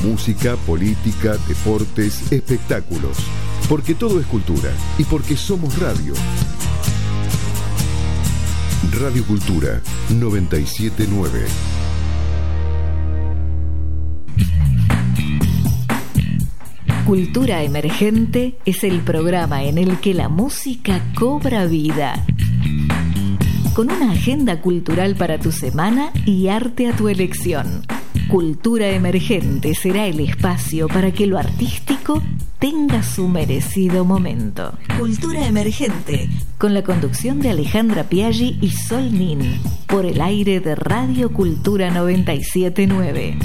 Música, política, deportes, espectáculos. Porque todo es cultura y porque somos radio. Radio Cultura 979. Cultura Emergente es el programa en el que la música cobra vida. Con una agenda cultural para tu semana y arte a tu elección. Cultura Emergente será el espacio para que lo artístico tenga su merecido momento. Cultura Emergente, con la conducción de Alejandra Piaggi y Sol Nin, por el aire de Radio Cultura 979.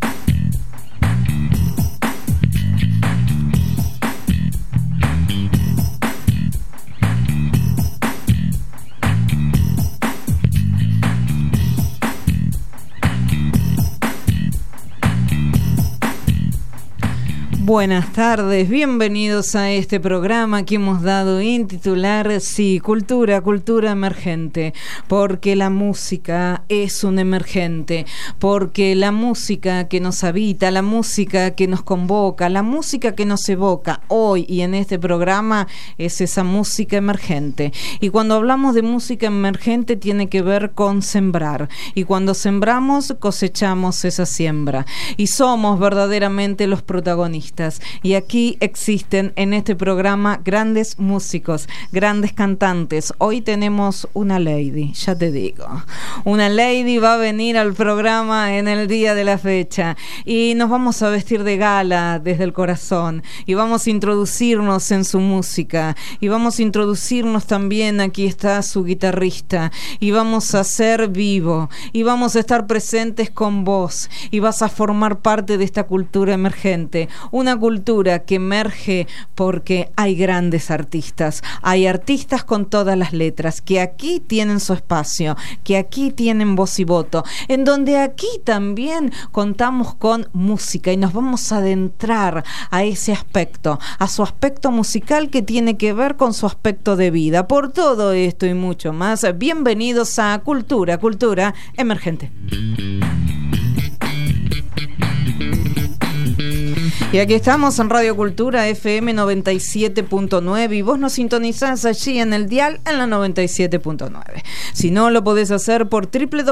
Buenas tardes, bienvenidos a este programa que hemos dado en titular, sí, cultura emergente, porque la música es un emergente, porque la música que nos habita, la música que nos convoca, la música que nos evoca hoy y en este programa es esa música emergente. Y cuando hablamos de música emergente tiene que ver con sembrar, y cuando sembramos cosechamos esa siembra, y somos verdaderamente los protagonistas. Y aquí existen en este programa grandes músicos, grandes cantantes. Hoy tenemos una lady, ya te digo. Una lady va a venir al programa en el día de la fecha y nos vamos a vestir de gala desde el corazón y vamos a introducirnos en su música y vamos a introducirnos también, aquí está su guitarrista, y vamos a ser vivo y vamos a estar presentes con vos y vas a formar parte de esta cultura emergente. Una cultura que emerge porque hay grandes artistas, hay artistas con todas las letras, que aquí tienen su espacio, que aquí tienen voz y voto, en donde aquí también contamos con música y nos vamos a adentrar a ese aspecto, a su aspecto musical que tiene que ver con su aspecto de vida. Por todo esto y mucho más, bienvenidos a Cultura Emergente. Y aquí estamos en Radio Cultura FM 97.9 y vos nos sintonizás allí en el dial en la 97.9. Si no, lo podés hacer por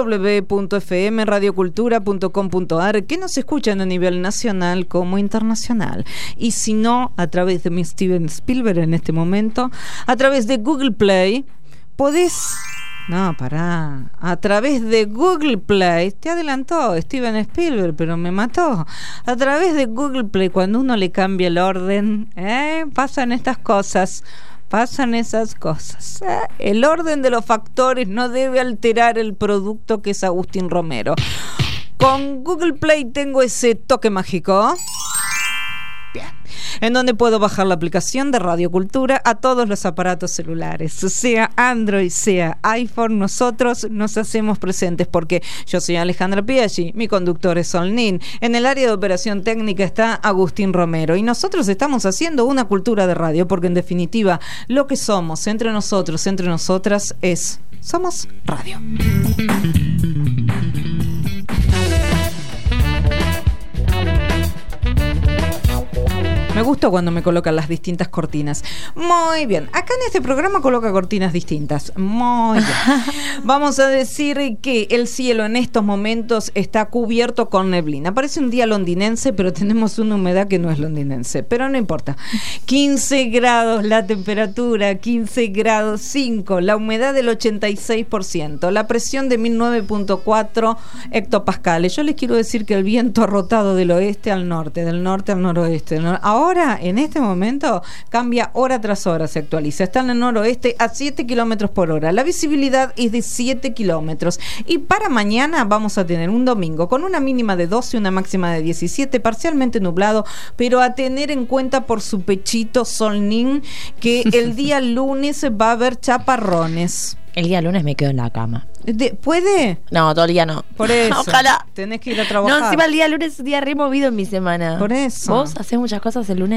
www.fmradiocultura.com.ar, que nos escuchan a nivel nacional como internacional. Y si no, a través de mi Steven Spielberg en este momento, a través de Google Play, podés... No, pará. A través de Google Play, te adelantó Steven Spielberg, pero me mató. A través de Google Play, cuando uno le cambia el orden, pasan estas cosas. Pasan esas cosas. El orden de los factores no debe alterar el producto que es Agustín Romero. Con Google Play tengo ese toque mágico. Bien. En donde puedo bajar la aplicación de Radio Cultura a todos los aparatos celulares, sea Android, sea iPhone. Nosotros nos hacemos presentes porque yo soy Alejandra Piaggi, mi conductor es Sol Nin, en el área de operación técnica está Agustín Romero y nosotros estamos haciendo una cultura de radio porque en definitiva lo que somos entre nosotros, entre nosotras somos radio. Me gusta cuando me colocan las distintas cortinas. Muy bien. Acá en este programa coloca cortinas distintas. Muy bien. Vamos a decir que el cielo en estos momentos está cubierto con neblina. Parece un día londinense, pero tenemos una humedad que no es londinense. Pero no importa. 15 grados la temperatura, 15 grados 5. La humedad del 86%. La presión de 1009.4 hectopascales. Yo les quiero decir que el viento ha rotado del oeste al norte, del norte al noroeste. Ahora, en este momento, cambia hora tras hora, se actualiza. Está en el noroeste a 7 kilómetros por hora. La visibilidad es de 7 kilómetros. Y para mañana vamos a tener un domingo con una mínima de 12 y una máxima de 17, parcialmente nublado, pero a tener en cuenta por su pechito Sol Nin que el día lunes va a haber chaparrones. El día lunes me quedo en la cama. ¿Puede? No, todo el día no. Por eso. Ojalá. Tenés que ir a trabajar. No, encima el día lunes es un día removido en mi semana. Por eso. ¿Vos hacés muchas cosas el lunes?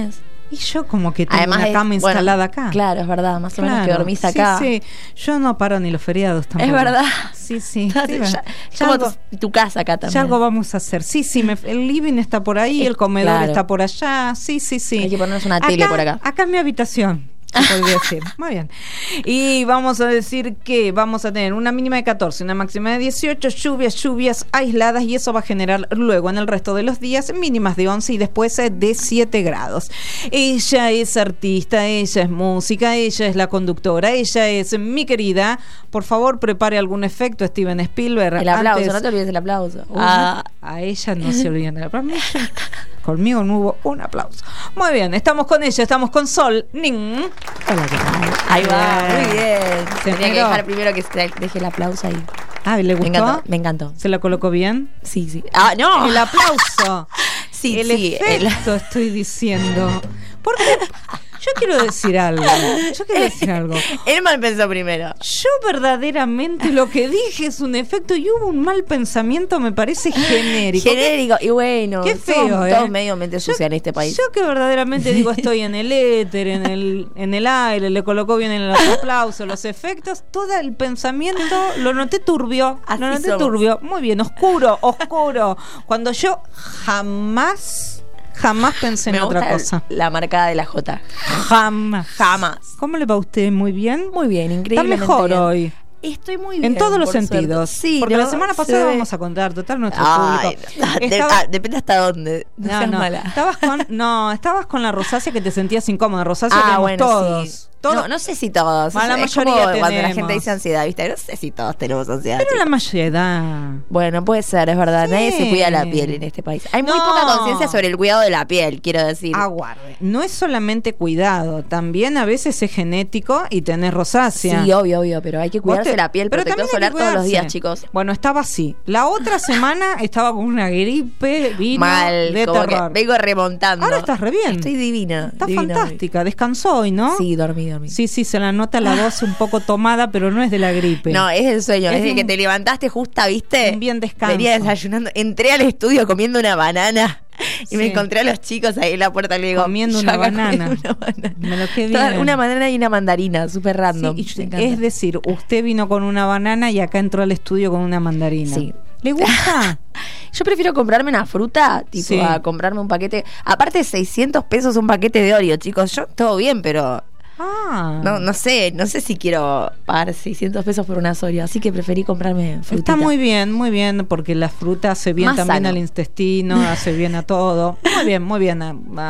Y yo como que tengo Además una cama instalada bueno, acá. Claro, es verdad, más o menos que dormís acá. Sí, yo no paro ni los feriados tampoco. Es verdad. Sí, sí. Ya como algo, tu casa acá también. ya algo vamos a hacer. Sí, sí, el living está por ahí, el comedor claro. está por allá. Sí, sí, sí. Hay que ponernos una tele por acá. Acá es mi habitación. Se podría decir. Muy bien. Y vamos a decir que vamos a tener una mínima de 14, una máxima de 18, lluvias aisladas, y eso va a generar luego en el resto de los días mínimas de 11 y después de 7 grados. Ella es artista, ella es música, ella es la conductora, ella es mi querida. Por favor, prepare algún efecto, Steven Spielberg. El aplauso, no te olvides el aplauso. A ella no se olviden del aplauso. Conmigo no hubo un aplauso. Muy bien, estamos con ella, estamos con Sol Ning. Hola, ¿qué tal? Ahí va, muy bien. Se Tenía que miró. dejar primero que deje el aplauso ahí. Ah, ¿le gustó? Me encantó. ¿Se la colocó bien? Sí, sí. ¡Ah, no! El aplauso. Sí, el sí. efecto, estoy diciendo. Porque yo quiero decir algo. Él mal pensó primero. Yo verdaderamente lo que dije es un efecto y hubo un mal pensamiento, me parece genérico. Genérico, y bueno. Qué feo, todos medio mente sucia en este país. Yo que verdaderamente digo, estoy en el éter, en el aire, le colocó bien en los aplausos, los efectos, todo el pensamiento lo noté turbio. Así Lo noté somos. turbio. Muy bien, oscuro. Cuando yo jamás pensé en Me otra gusta cosa. la marcada de la J. Jamás. Jamás. ¿Cómo le va a usted? ¿Muy bien? Muy bien, Está increíblemente mejor bien. hoy. Estoy muy bien. En todos los por sentidos. suerte. Sí, porque ¿no? la semana Se pasada ve. vamos a contar, total, nuestro Ay, público. depende hasta dónde. No seas mala. Estabas con la rosácea que te sentías incómoda. Rosácea tenemos bueno, todos. sí. Todos. No sé si todos. La Es mayoría como cuando la tenemos. gente dice ansiedad, ¿viste? No sé si todos tenemos ansiedad. Pero la chicos. mayoría. Bueno, puede ser, es verdad. Sí. Nadie se cuida la piel en este país. Hay muy No. poca conciencia sobre el cuidado de la piel, quiero decir. Aguarde. No es solamente cuidado, también a veces es genético y tenés rosácea. Sí, obvio, pero hay que cuidarse la piel, pero protector también hay solar que todos los días, cuidarse. chicos. Bueno, estaba así. La otra semana estaba con una gripe, vino Mal, de como terror. que vengo remontando. Ahora estás re bien. Estoy divina. Está divina fantástica. Descansó hoy, ¿no? hoy. Sí, dormí. Sí, se la nota la voz un poco tomada, pero no es de la gripe. No, es el sueño. Es Es de un- que te levantaste justa, ¿viste? un bien descanso. Venía desayunando. Entré al estudio comiendo una banana. Y Sí. me encontré a los chicos ahí en la puerta. Le digo, Comiendo yo una acá banana. comiendo una banana. Me lo quedé Toda- bien. Una banana y una mandarina, súper random. Sí, Me encanta. es decir, usted vino con una banana y acá entró al estudio con una mandarina. Sí. ¿Le gusta? Yo prefiero comprarme una fruta, tipo, Sí. a comprarme un paquete. Aparte, 600 pesos un paquete de Oreo, chicos. Yo, todo bien, pero Ah. no sé si quiero pagar 600 pesos por una Oreo. Así que preferí comprarme frutita. Está muy bien, porque la fruta hace bien Más también sano. al intestino, hace bien a todo. Muy bien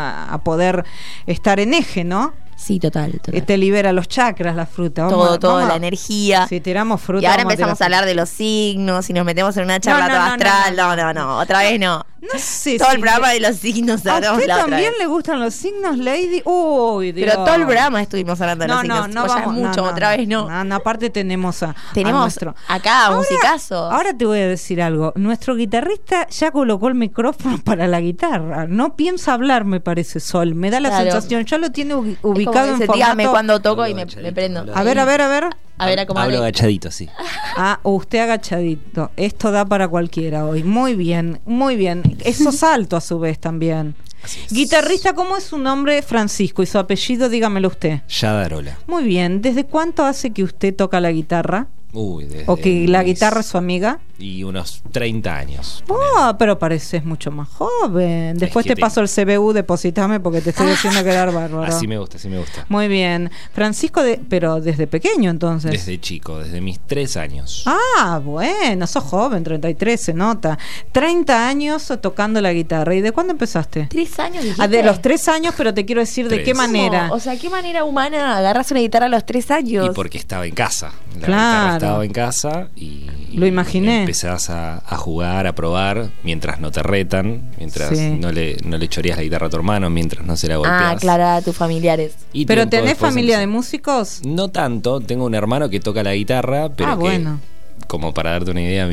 a poder estar en eje, ¿no? Sí, total. Te libera los chakras la fruta. Todo, vamos la a- energía. Si tiramos fruta. Y ahora vamos empezamos a tirar hablar de los signos y nos metemos en una charla No, toda no, astral. No, otra vez no. No sé Todo si el programa de los signos ¿A hablamos usted la otra también vez. le gustan los signos, Lady? Uy, Dios. Pero todo el programa estuvimos hablando de los signos. No Chicos, ya vamos mucho, otra vez no. Aparte tenemos a Tenemos acá Ahora- musicazos. Ahora te voy a decir algo. Nuestro guitarrista ya colocó el micrófono para la guitarra. No piensa hablar, me parece, Sol. Me da la Claro. sensación. Ya lo tiene Es como ubicado en dice, formato. dígame cuando toco y me Agachadito, prendo. hablo A ver. A ver, ¿cómo Hablo habla? agachadito, sí. Ah, usted agachadito. Esto da para cualquiera hoy. Muy bien, muy bien. Eso salto a su vez también. Así es. Guitarrista, ¿cómo es su nombre? Francisco. ¿Y su apellido? Dígamelo usted. Yadarola. Muy bien. ¿Desde cuánto hace que usted toca la guitarra? Uy, desde ¿O que la mis- guitarra es su amiga? Y unos 30 años. Oh, pero pareces mucho más joven. Después que te paso el CBU, depositame porque te estoy haciendo quedar bárbaro. Así me gusta, así me gusta. Muy bien. Francisco, pero desde pequeño entonces. Desde chico, desde mis 3 años. Ah, bueno, sos joven, 33 se nota. 30 años tocando la guitarra. ¿Y de cuándo empezaste? 3 años, dijiste. Ah, de los 3 años, pero te quiero decir de 3. qué manera. ¿Cómo? O sea, ¿qué manera humana agarras una guitarra a los 3 años? Y porque estaba en casa. La Claro. guitarra estaba en casa y Lo imaginé. empezás a jugar, a probar, mientras no te retan, mientras Sí. no le choreas la guitarra a tu hermano, mientras no se la golpeas. Ah, claro, a tus familiares. Y ¿Pero tiempo tenés después familia de empecé. músicos? No tanto, tengo un hermano que toca la guitarra, pero Ah, que, bueno. como para darte una idea,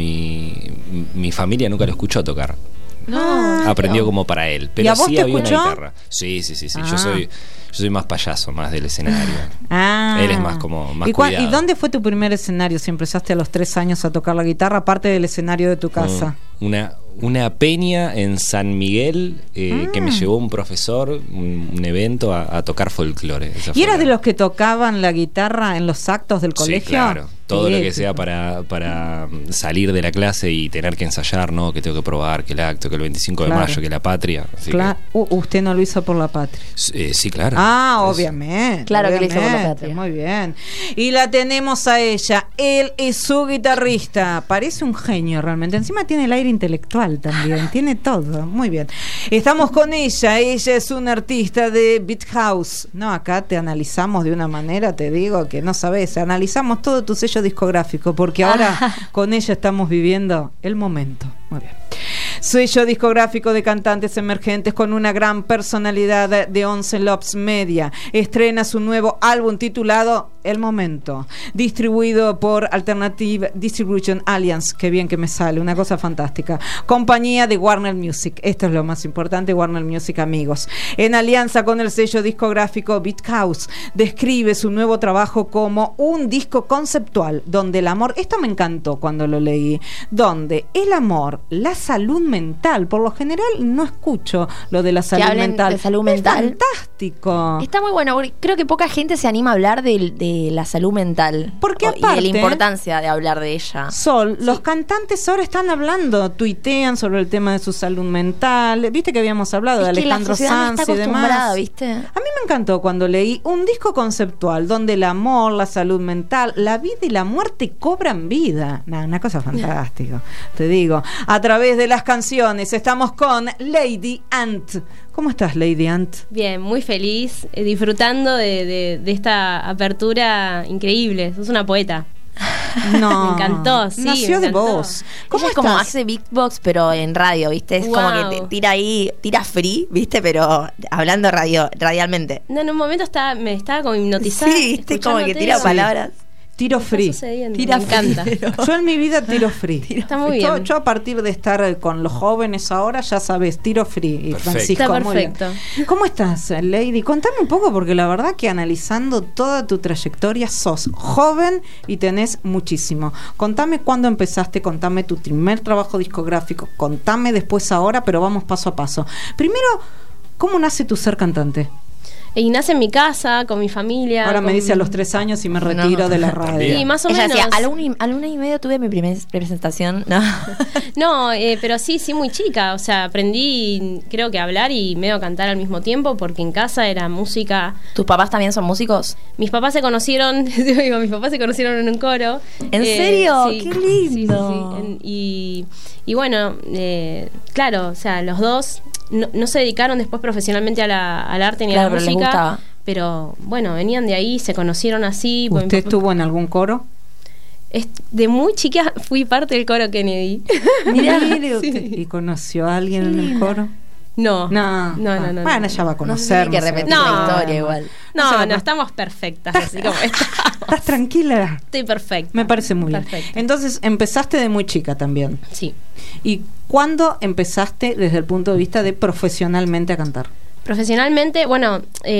mi familia nunca lo escuchó tocar. No. Aprendió como para él, ¿Y pero a vos sí te había escuchó? una guitarra. Sí. Ah. Yo soy más payaso, más del escenario. Ah. Él es más como más ¿Y cuidado. dónde fue tu primer escenario? Si empezaste a los 3 años a tocar la guitarra, aparte del escenario de tu casa. una peña en San Miguel que me llevó un profesor, un evento a tocar folclore. ¿Y eras de los que tocaban la guitarra en los actos del colegio? Sí, claro. Todo lo que sea para salir de la clase y tener que ensayar, ¿no? Que tengo que probar, que el acto, que el 25 de mayo, que la patria. Claro. Usted no lo hizo por la patria. Sí, claro. Obviamente. Claro que lo hizo por la patria. Muy bien. Y la tenemos a ella. Él es su guitarrista. Parece un genio realmente. Encima tiene el aire intelectual también. Tiene todo. Muy bien. Estamos con ella. Ella es una artista de Beat House. No, acá te analizamos de una manera, te digo, que no sabes. Analizamos todo tu sello discográfico, porque ahora con ella estamos viviendo el momento. Muy bien. Sello discográfico de cantantes emergentes con una gran personalidad de Once Loves Media. Estrena su nuevo álbum titulado El Momento, distribuido por Alternative Distribution Alliance. Qué bien que me sale, una cosa fantástica. Compañía de Warner Music. Esto es lo más importante, Warner Music, amigos. En alianza con el sello discográfico Beat House, describe su nuevo trabajo como un disco conceptual donde el amor, esto me encantó cuando lo leí, donde el amor, la salud mental, por lo general no escucho lo de la salud mental. De salud mental. Es fantástico. Está muy bueno, porque creo que poca gente se anima a hablar de la salud mental. Porque aparte, y de la importancia de hablar de ella. Sol, los cantantes ahora están hablando, tuitean sobre el tema de su salud mental. Viste que habíamos hablado de Alejandro Sanz y demás. ¿Viste? A mí me encantó cuando leí un disco conceptual donde el amor, la salud mental, la vida y la muerte cobran vida. Una cosa fantástica, te digo. A través de las canciones estamos con Lady Ant. ¿Cómo estás, Lady Ant? Bien, muy feliz, disfrutando de esta apertura increíble. Sos una poeta. No. Me encantó, sí. Nació me de encantó. vos. ¿Cómo es como hace beatbox, pero en radio, ¿viste? Es como que te tira ahí, tira free, ¿viste? Pero hablando radialmente. No, en un momento me estaba como hipnotizada. Sí, ¿viste? Como que tira palabras. Tiro free. Tira me encanta. Yo en mi vida tiro free. Está muy bien. Yo a partir de estar con los jóvenes ahora, ya sabes, tiro free. Y Francisco, está perfecto. ¿Cómo estás, Lady? Contame un poco, porque la verdad que analizando toda tu trayectoria, sos joven y tenés muchísimo. Contame cuándo empezaste, contame tu primer trabajo discográfico, contame después ahora, pero vamos paso a paso. Primero, ¿cómo nace tu ser cantante? Y nace en mi casa, con mi familia. Ahora me dice a los 3 años y me retiro de la radio. Sí, más o Ella menos. decía, a la 1 y media tuve mi primera presentación. No, pero sí, muy chica. O sea, aprendí, creo que a hablar y medio a cantar al mismo tiempo, porque en casa era música. ¿Tus papás también son músicos? Mis papás se conocieron, en un coro. ¿En serio? Sí, ¡qué lindo! Sí. Y bueno, claro, o sea, los dos no se dedicaron después profesionalmente al arte ni a la música, pero bueno, venían de ahí, se conocieron así. ¿Usted estuvo en algún coro? De muy chica fui parte del coro Kennedy. Mire usted. ¿Y conoció a alguien en el coro? No. Bueno, ya va a conocer. No sé, que repetir la historia igual. No, estamos perfectas, así como ¿Estás tranquila? Estoy perfecta. Me parece muy bien. Perfecto. Entonces, empezaste de muy chica también. Sí. ¿Y cuándo empezaste desde el punto de vista de profesionalmente a cantar? Profesionalmente, bueno,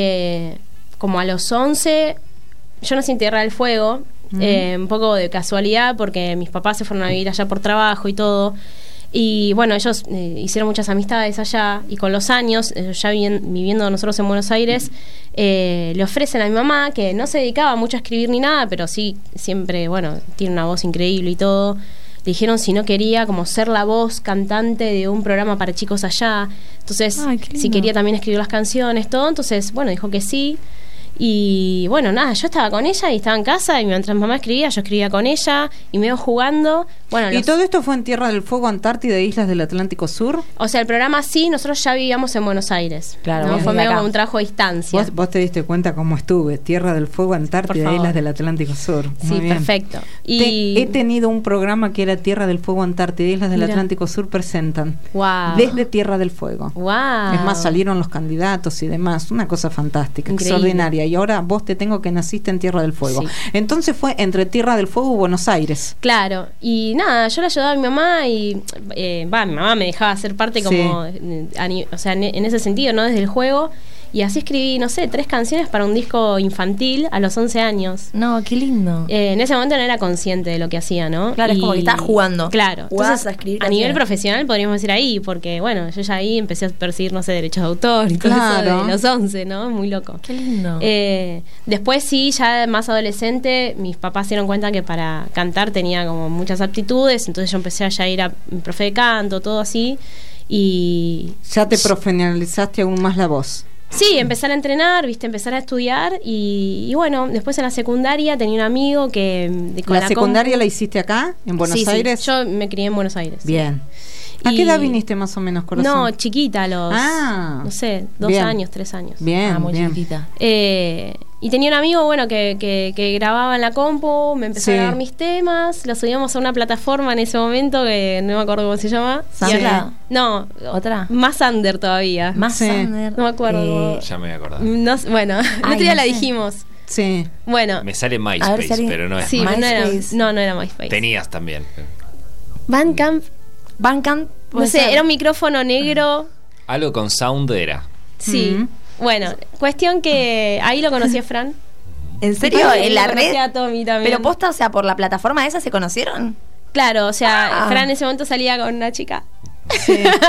como a los 11, yo nací en Tierra del Fuego, un poco de casualidad, porque mis papás se fueron a vivir allá por trabajo y todo. Y bueno, ellos hicieron muchas amistades allá, y con los años, ya viviendo nosotros en Buenos Aires, le ofrecen a mi mamá, que no se dedicaba mucho a escribir ni nada, pero sí siempre, bueno, tiene una voz increíble y todo. Le dijeron si no quería como ser la voz cantante de un programa para chicos allá. Entonces, si quería también escribir las canciones, todo. Entonces, bueno, dijo que sí. Y bueno, nada, yo estaba con ella y estaba en casa, y mientras mamá escribía, yo escribía con ella y me iba jugando. Bueno, ¿y todo esto fue en Tierra del Fuego, Antártida, Islas del Atlántico Sur? O sea, el programa sí, nosotros ya vivíamos en Buenos Aires. Claro, ¿no? Fue medio como un trabajo a distancia. ¿Vos te diste cuenta cómo estuve? Tierra del Fuego, Antártida, Islas del Atlántico Sur. Muy bien. Perfecto. Y he tenido un programa que era Tierra del Fuego, Antártida, Islas del Atlántico Sur presentan. Wow. Desde Tierra del Fuego. Wow. Es más, salieron los candidatos y demás. Una cosa fantástica, increíble, extraordinaria. Y ahora vos te tengo que naciste en Tierra del Fuego. Sí. Entonces fue entre Tierra del Fuego y Buenos Aires. Claro. Y nada, yo le ayudaba a mi mamá y mi mamá me dejaba ser parte como, o sea, en ese sentido, ¿no? Desde el juego. Y así escribí, no sé, 3 canciones para un disco infantil a los 11 años. No, qué lindo. En ese momento no era consciente de lo que hacía, ¿no? Claro, es como que estaba jugando. Claro. Entonces, a escribir a nivel profesional podríamos decir ahí, porque bueno, yo ya ahí empecé a perseguir, no sé, derechos de autor y todo eso de los 11, ¿no? Muy loco. Qué lindo. Después sí, ya más adolescente, mis papás se dieron cuenta que para cantar tenía como muchas aptitudes, entonces yo empecé a ya ir a mi profe de canto, todo así, y... Ya te profesionalizaste aún más la voz. Sí, empezar a entrenar, empezar a estudiar y bueno, después en la secundaria tenía un amigo que... ¿La secundaria la hiciste acá, en Buenos Aires? Sí, yo me crié en Buenos Aires. Bien. ¿A qué edad viniste más o menos, corazón? No, chiquita, a los, no sé, 2 años, 3 años. Bien, muy chiquita. Y tenía un amigo, bueno, que grababa en la compu, me empezó a grabar mis temas, los subíamos a una plataforma en ese momento que no me acuerdo cómo se llama. ¿SoundCloud? No, ¿otra? Más under todavía. Más under. No me acuerdo. Ya me voy a acordar. No, bueno, el otro día la dijimos. Sí. Bueno. Me sale MySpace, pero no es sí, MySpace. No era MySpace. Tenías también. Bandcamp. No sé, era un micrófono negro. Algo con sound era. Sí. Bueno, cuestión que ahí lo conocí a Fran. ¿En serio? ¿En la red? A Tommy también. Pero posta, o sea, por la plataforma esa se conocieron. Claro, o sea, Fran en ese momento salía con una chica. Sí.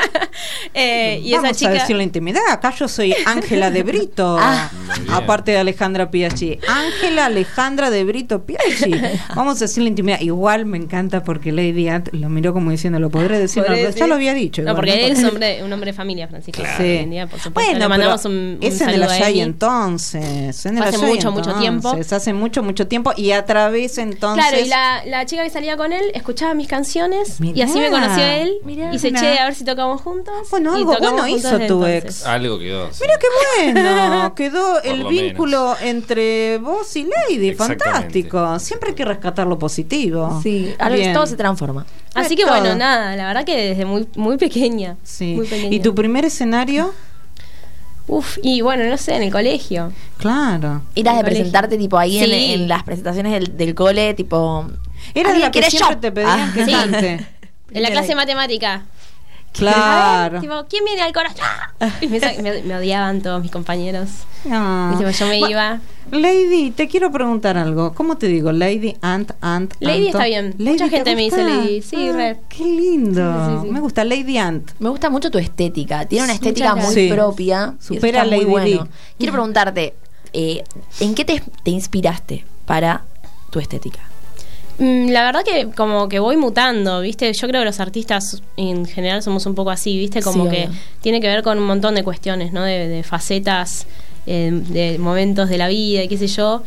Y vamos esa chica... a decir la intimidad. Acá yo soy Ángela de Brito, aparte de Alejandra Piachi. Ángela Alejandra de Brito Piachi. Vamos a decir la intimidad. Igual me encanta porque Lady Ant lo miró como diciendo, ¿lo podré decir? Ya lo había dicho. No, porque él es un hombre de familia, Francisco. Claro. Sí. Día, por supuesto. Bueno, le mandamos un es en el Ayay entonces. Hace mucho tiempo. Hace mucho tiempo y a través entonces... Claro, y la chica que salía con él escuchaba mis canciones y así me conoció él y se eché a ver si tocamos juntos. Bueno, algo bueno hizo tu ex. Algo quedó. Sí. Mira qué bueno. Quedó el vínculo entre vos y Lady. Fantástico. Siempre hay que rescatar lo positivo. Sí, todo se transforma. Así que bueno, nada, la verdad que desde muy pequeña. Sí. Muy pequeña. ¿Y tu primer escenario? Y bueno, no sé, en el colegio. Claro. ¿Eras de presentarte tipo ahí en las presentaciones del cole, tipo... ¿Era de la que siempre te pedían que cante? En la clase de matemática. Claro. Tipo, ¿quién viene al coro? Y me odiaban todos mis compañeros. No. Y tipo, yo me iba. Lady, te quiero preguntar algo. ¿Cómo te digo? Lady, Lady está bien. Lady, mucha gente me dice Lady. Sí, re. Qué lindo. Sí. Me gusta Lady Ant. Me gusta mucho tu estética. Tiene una estética muy propia. Supera a Lady Di. Quiero preguntarte, ¿en qué te inspiraste para tu estética? La verdad que como que voy mutando, ¿viste? Yo creo que los artistas en general somos un poco así, ¿viste? Como que tiene que ver con un montón de cuestiones, ¿no? De facetas, de momentos de la vida y qué sé yo.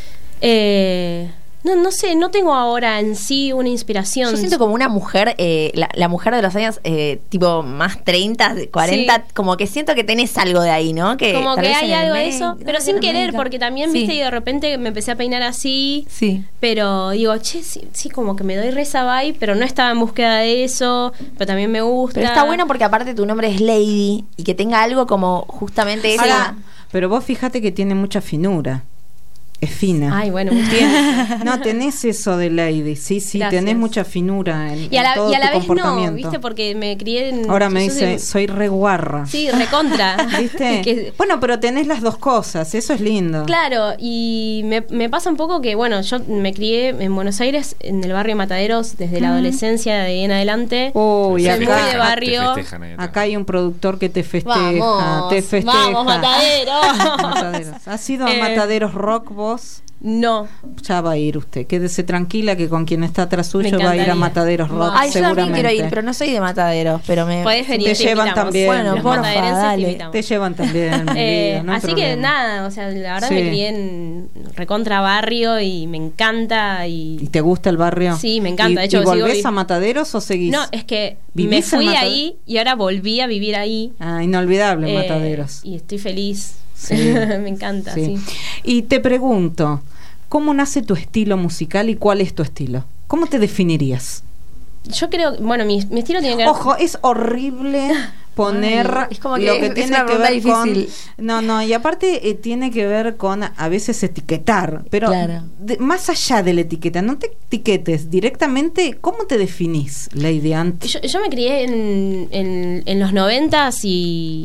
No sé, no tengo ahora en sí una inspiración. Yo siento como una mujer, la mujer de los años tipo más 30, 40, como que siento que tenés algo de ahí, ¿no? Que como que hay algo de eso, pero sin querer, porque también, viste, y de repente me empecé a peinar así, pero digo, che, sí, como que me doy re esa vibe, pero no estaba en búsqueda de eso, pero también me gusta. Pero está bueno porque aparte tu nombre es Lady y que tenga algo como justamente eso. Pero vos fíjate que tiene mucha finura. Es fina. Ay, bueno, no, tenés eso de Lady. Sí, Gracias. Tenés mucha finura en todo y a la tu vez comportamiento. no, ¿viste? Porque me crié en... Ahora me dice, soy re guarra. Sí, recontra. ¿Viste? Bueno, pero tenés las dos cosas, eso es lindo. Claro, y me pasa un poco que, bueno, yo me crié en Buenos Aires, en el barrio Mataderos, desde la adolescencia de ahí en adelante. Y soy acá, muy de barrio. Acá hay un productor que te festeja. Vamos, te festeja. Vamos, Mataderos. ¿Has ido a Mataderos Rock vos? No. Ya va a ir usted. Quédese tranquila que con quien está atrás suyo va a ir a Mataderos Rock. Ay, yo también quiero ir, pero no soy de Mataderos. Pero Podés venir, te llevan también. Bueno, porfa, dale. Te llevan también. No así que nada, o sea, la verdad me crié en recontra barrio y me encanta. ¿Y te gusta el barrio? Sí, me encanta. De ¿Y hecho, volvés a Mataderos o seguís? No, es que me fui ahí y ahora volví a vivir ahí. Inolvidable Mataderos. Y estoy feliz. Sí. Me encanta, sí. Y te pregunto, ¿cómo nace tu estilo musical y cuál es tu estilo? ¿Cómo te definirías? Yo creo, bueno, mi estilo tiene que ver... Ojo, es horrible poner es como que lo que tiene que ver difícil. con... y aparte tiene que ver con a veces etiquetar, pero más allá de la etiqueta, no te etiquetes directamente. ¿Cómo te definís, Lady Ant? Yo me crié en los 90s y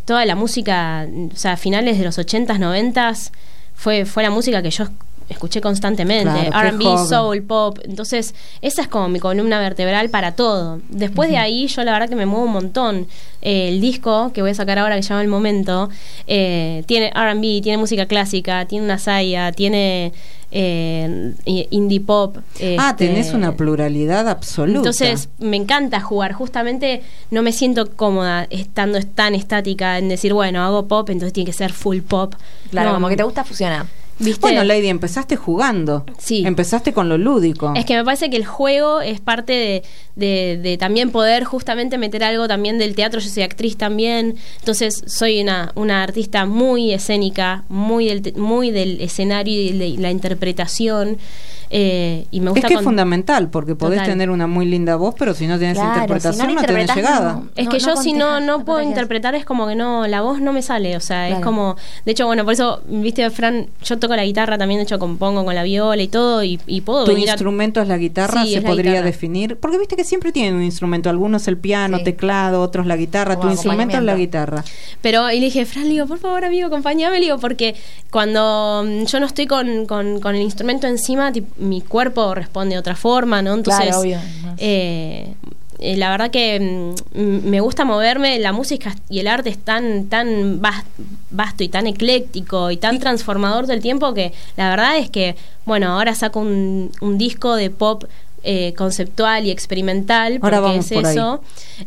toda la música, o sea, finales de los 80s, 90s, fue la música que yo escuché constantemente, claro, R&B, soul, pop. Entonces esa es como mi columna vertebral para todo. Después de ahí yo la verdad que me muevo un montón. El disco que voy a sacar ahora, que se llama El Momento, tiene R&B, tiene música clásica, tiene una saya, tiene indie pop. Tenés una pluralidad absoluta. Entonces me encanta jugar. Justamente no me siento cómoda estando tan estática en decir, bueno, hago pop, entonces tiene que ser full pop. Claro, no, como que te gusta fusionar. ¿Viste? Bueno, Lady, empezaste jugando. Sí. Empezaste con lo lúdico. Es que me parece que el juego es parte de también poder justamente meter algo también del teatro. Yo soy actriz también, entonces soy una artista muy escénica, muy del escenario y de la interpretación. Y me gusta es que es fundamental, porque podés tener una muy linda voz, pero si no tienes interpretación, no tenés llegada. Es que yo si no puedo interpretar, es como que la voz no me sale, o sea, es como, de hecho, bueno, por eso, viste, Fran, yo toco la guitarra también, de hecho compongo con la viola y todo, y puedo ¿Tu venir instrumento es la guitarra? Sí, ¿Se es la podría guitarra. definir? Porque viste que siempre tienen un instrumento, algunos el piano, teclado, otros la guitarra, Como tu instrumento es la acompañamiento. guitarra. Pero, y le dije, Fran, le digo, por favor, amigo, acompáñame, le digo, porque cuando yo no estoy con el instrumento encima, mi cuerpo responde de otra forma, ¿no? Entonces, Claro, obvio. la verdad que me gusta moverme, la música y el arte es tan vasto y tan ecléctico y tan transformador todo el tiempo, que la verdad es que, bueno, ahora saco un disco de pop conceptual y experimental, porque Ahora vamos es por eso,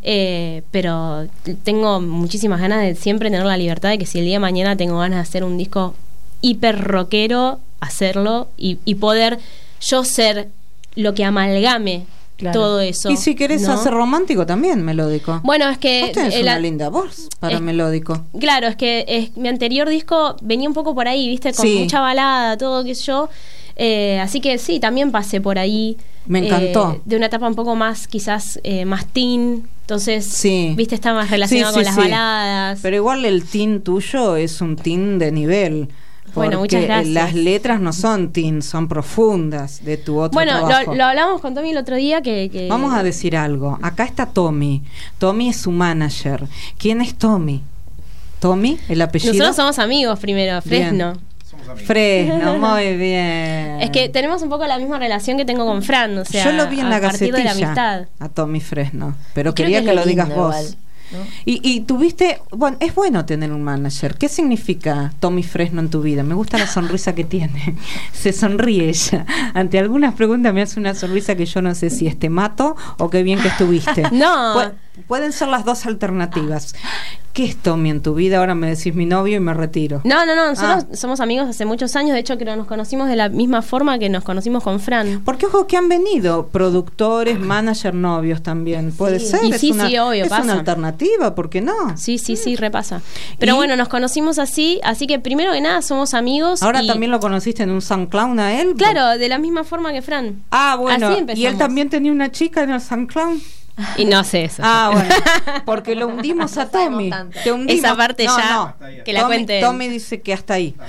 pero tengo muchísimas ganas de siempre tener la libertad de que si el día de mañana tengo ganas de hacer un disco hiper rockero, hacerlo y poder yo ser lo que amalgame todo eso. Y si querés ¿no? hacer romántico también, melódico. Bueno, es que Vos tenés una linda voz para melódico. Claro, es que mi anterior disco venía un poco por ahí, viste, con mucha balada, todo, qué sé yo. Así que sí, también pasé por ahí. Me encantó. De una etapa un poco más, quizás, más teen. Entonces, viste, está más relacionado con las baladas. Pero igual el teen tuyo es un teen de nivel. Bueno, muchas gracias. Las letras no son teen, son profundas de tu otro trabajo. Bueno, lo hablamos con Tommy el otro día que... Vamos a decir algo. Acá está Tommy. Tommy es su manager. ¿Quién es Tommy? ¿Tommy? ¿El apellido? Nosotros somos amigos primero, Fresno. Fresno, muy bien. Es que tenemos un poco la misma relación que tengo con Fran, o sea, yo lo vi en la partir de la gacetilla amistad. a Tommy Fresno, pero Creo quería que lo digas lindo vos. igual, ¿no? Y tuviste, bueno, es bueno tener un manager. ¿Qué significa Tommy Fresno en tu vida? Me gusta la sonrisa que tiene. Se sonríe ella. Ante algunas preguntas me hace una sonrisa que yo no sé si es te mato o qué bien que estuviste. No. Pueden ser las dos alternativas. ¿Qué es Tommy en tu vida? Ahora me decís mi novio y me retiro. No, nosotros somos amigos hace muchos años. De hecho, creo que nos conocimos de la misma forma que nos conocimos con Fran. Porque ojo que han venido productores, manager, novios también. Puede ser. Y sí, obvio, es pasa. una alternativa, ¿por qué no? Sí, repasa. Pero bueno, nos conocimos así que primero que nada somos amigos. Ahora también lo conociste en un SoundCloud a él. Claro, de la misma forma que Fran. Ah, bueno. Así empezamos. ¿Y él también tenía una chica en el SoundCloud? Y no sé eso. Ah, bueno, porque lo hundimos a Tommy. Te hundimos. Esa parte ya, que la cuente él. Tommy dice que hasta ahí.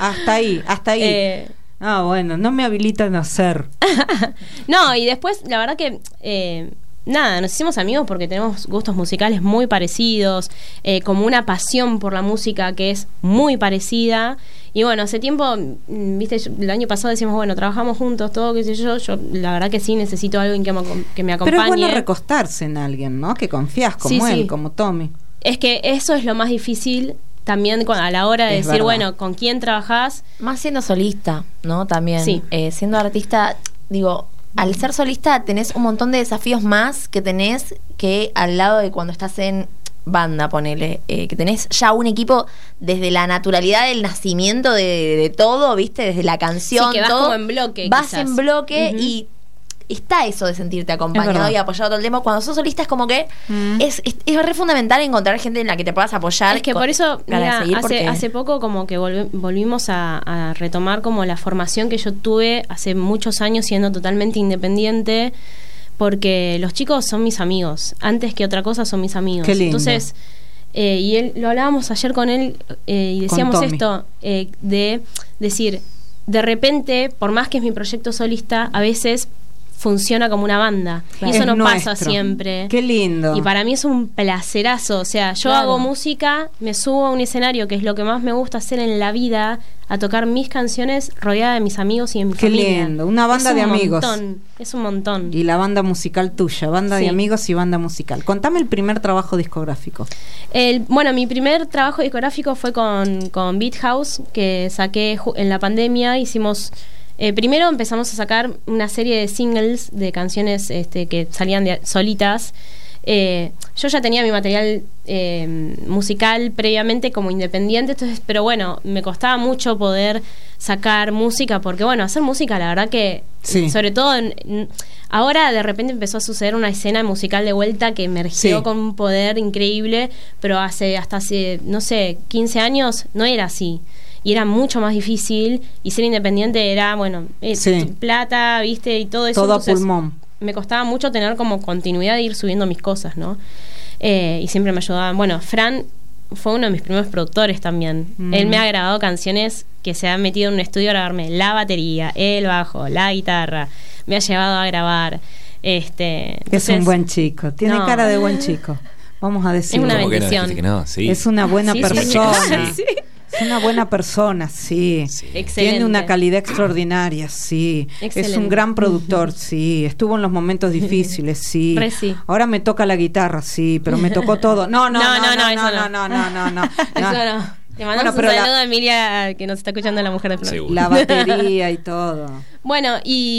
Ah, bueno, no me habilitan a hacer. No, y después, la verdad que... nada, nos hicimos amigos porque tenemos gustos musicales muy parecidos, como una pasión por la música que es muy parecida. Y bueno, hace tiempo, viste, el año pasado decimos, bueno, trabajamos juntos, todo, qué sé yo la verdad que sí necesito a alguien que me acompañe. Pero es bueno recostarse en alguien, ¿no? Que confías como él, como Tommy. Es que eso es lo más difícil también a la hora de decir, verdad. Bueno, ¿con quién trabajás? Más siendo solista, ¿no? También. Sí. Siendo artista, digo, al ser solista tenés un montón de desafíos más que tenés que al lado de cuando estás en banda, ponele, que tenés ya un equipo desde la naturalidad del nacimiento de todo, ¿viste? Desde la canción, Sí, que vas todo. como en bloque, Vas quizás. en bloque Ujú. y está eso de sentirte acompañado verdad. y apoyado todo el tiempo. Cuando sos solista es como que es re fundamental encontrar gente en la que te puedas apoyar. Es que por eso, para mira, seguir, porque- hace poco como que volvimos a retomar como la formación que yo tuve hace muchos años siendo totalmente independiente, porque los chicos son mis amigos, antes que otra cosa son mis amigos. Qué lindo. Entonces, y él, lo hablábamos ayer con él y decíamos Tommy. esto, de decir, de repente, por más que es mi proyecto solista, a veces funciona como una banda. Y Claro. eso Es no pasa nuestro. siempre. Qué lindo. Y para mí es un placerazo. O sea, yo Claro. hago música, me subo a un escenario, que es lo que más me gusta hacer en la vida, a tocar mis canciones rodeada de mis amigos y de mi Qué familia. lindo. Una banda Es de un amigos. montón, es un montón. Y la banda musical tuya, banda de Sí. amigos y banda musical. Contame el primer trabajo discográfico. Bueno, mi primer trabajo discográfico fue con Beat House, que saqué en la pandemia. Hicimos... primero empezamos a sacar una serie de singles de canciones que salían solitas. Yo ya tenía mi material musical previamente como independiente, entonces, pero bueno, me costaba mucho poder sacar música, porque bueno, hacer música la verdad que, Sí. sobre todo ahora de repente empezó a suceder una escena musical de vuelta que emergió Sí. con un poder increíble, pero hasta hace, no sé, 15 años no era así. Y era mucho más difícil, y ser independiente era, bueno, Sí. plata, viste, y todo eso. Todo a entonces, pulmón. me costaba mucho tener como continuidad de ir subiendo mis cosas, ¿no? Y siempre me ayudaban. Bueno, Fran fue uno de mis primeros productores también. Él me ha grabado canciones que se han metido en un estudio a grabarme la batería, el bajo, la guitarra. Me ha llevado a grabar. Es Entonces, un buen chico. Tiene no. cara de buen chico. Vamos a decirlo. una ¿Cómo que no? bendición. Dijiste que no, sí. Es una buena Sí, sí, persona. sí. Es una buena persona, sí. Sí. Excelente. Tiene una calidad extraordinaria, sí. Es Excelente. un gran productor, sí. Estuvo en los momentos difíciles, sí. Re sí. Ahora me toca la guitarra, sí, pero me tocó todo. No, eso no. Eso no. Te mandamos pero un saludo a Emilia, que nos está escuchando, la mujer de Flor. Seguro. La batería y todo. Bueno,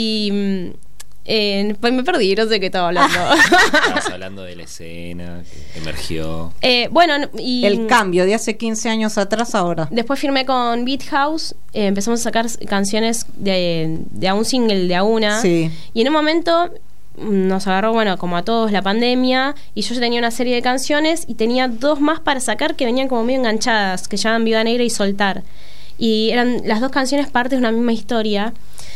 y pues me perdí, no sé qué estaba hablando. Estabas hablando de la escena que emergió. Bueno, y El cambio de hace 15 años atrás ahora. después firmé con Beat House, empezamos a sacar canciones de a un single, de a una. Sí. Y en un momento nos agarró, bueno, como a todos, la pandemia, y yo ya tenía una serie de canciones y tenía 2 más para sacar que venían como medio enganchadas, que se llaman Viuda Negra y Soltar. Y eran las 2 canciones partes de una misma historia.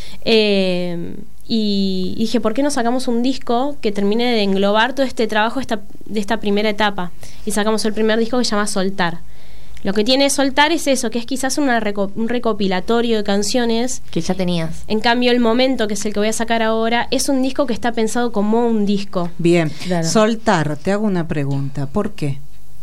Y dije, ¿por qué no sacamos un disco que termine de englobar todo este trabajo de esta primera etapa? Y sacamos el primer disco que se llama Soltar. Lo que tiene Soltar es eso, que es quizás un recopilatorio de canciones. Que ya tenías. En cambio, El Momento, que es el que voy a sacar ahora, es un disco que está pensado como un disco. Bien. Claro. Soltar, te hago una pregunta. ¿Por qué?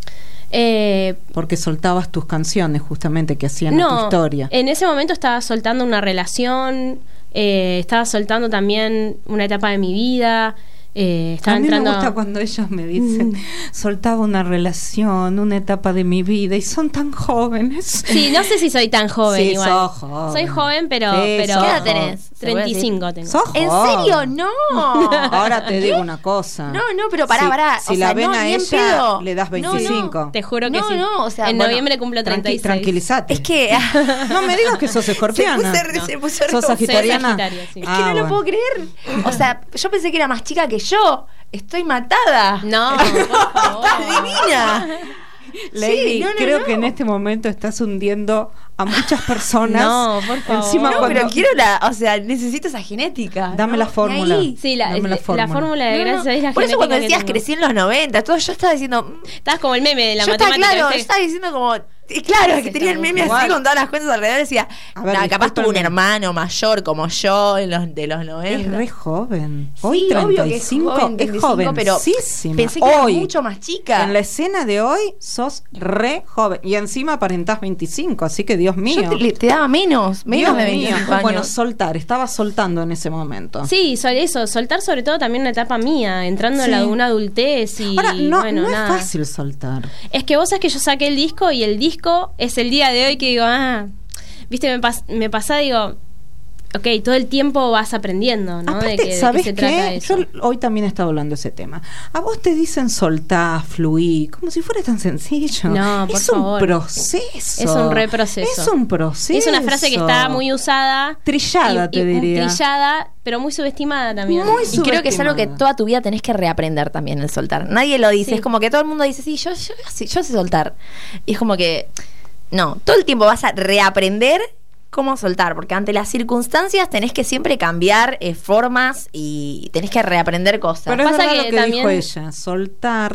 Porque soltabas tus canciones justamente que hacían a tu historia. En ese momento estaba soltando una relación, estaba soltando también una etapa de mi vida. Estaba A mí entrando. me gusta cuando ellos me dicen, soltaba una relación, una etapa de mi vida, y son tan jóvenes. Sí, no sé si soy tan joven Sí, igual. sos joven. Soy joven, pero. Sí, pero sos ¿Qué edad tenés? 35 tengo. ¿Sos ¿En joven? serio? No. Ahora te digo una cosa. No, pero pará. Si O la sea, ven no, a ni en ella, pedo. le das No, 25. Te juro que No, sí. no, o sea, en bueno, noviembre cumplo 36. Tranquilízate. Es que. No me digas que sos escorpiana. Se puso re ¿Sos grosera. sagitariana? Sagitario, sí. Es que no lo puedo creer. O sea, yo pensé que era más chica que yo. Estoy matada. No, por favor. Estás divina. Lady, Sí, no, creo que en este momento estás hundiendo a muchas personas. No, por favor. Encima No, cuando... pero quiero o sea, necesito esa genética. Dame ¿no? la fórmula. Y ahí- Sí, la Dame la fórmula de No, no. gracias a Dios, la Por eso cuando genética decías que crecí en los 90, todo yo estaba diciendo. Estabas como el meme de la Yo estaba matemática. claro, yo ¿viste? estaba diciendo como. Y claro, que Sí, tenía el meme igual. así con todas las cuentas alrededor. Decía, A ver, "Nah, capaz tuvo un discúlpame. hermano mayor como yo de los 90. Es re joven. Sí, Hoy obvio que es 35 joven, es 35, pero jovencísima. pensé que era Hoy, mucho más chica. en la escena de hoy, sos re joven. Y encima aparentás 25, así que Dios mío. Yo te daba menos Dios de mío. 25 años. Bueno, soltar, estaba soltando en ese momento. Sí, eso, soltar sobre todo también una etapa mía, entrando en Sí. una adultez y Ahora, no, bueno, no nada. es fácil soltar. Es que vos sabés que yo saqué el disco y el disco es el día de hoy que digo, viste, me pasa, digo, ok, todo el tiempo vas aprendiendo, ¿no? Aparte, de qué ¿sabés se trata qué? eso. Yo hoy también he estado hablando de ese tema. A vos te dicen soltar, fluir, como si fuera tan sencillo. No, por es favor. un proceso. Es un reproceso. Es un proceso. Es una frase que está muy usada. Trillada, te diría. Trillada, pero muy subestimada también. Muy Y creo que es algo que subestimada. toda tu vida tenés que reaprender también el soltar. Nadie lo dice, Sí. es como que todo el mundo dice, sí, yo sé soltar. Y es como que, no, todo el tiempo vas a reaprender cómo soltar, porque ante las circunstancias tenés que siempre cambiar formas y tenés que reaprender cosas. Pero es Pasa verdad que lo que también- dijo ella, soltar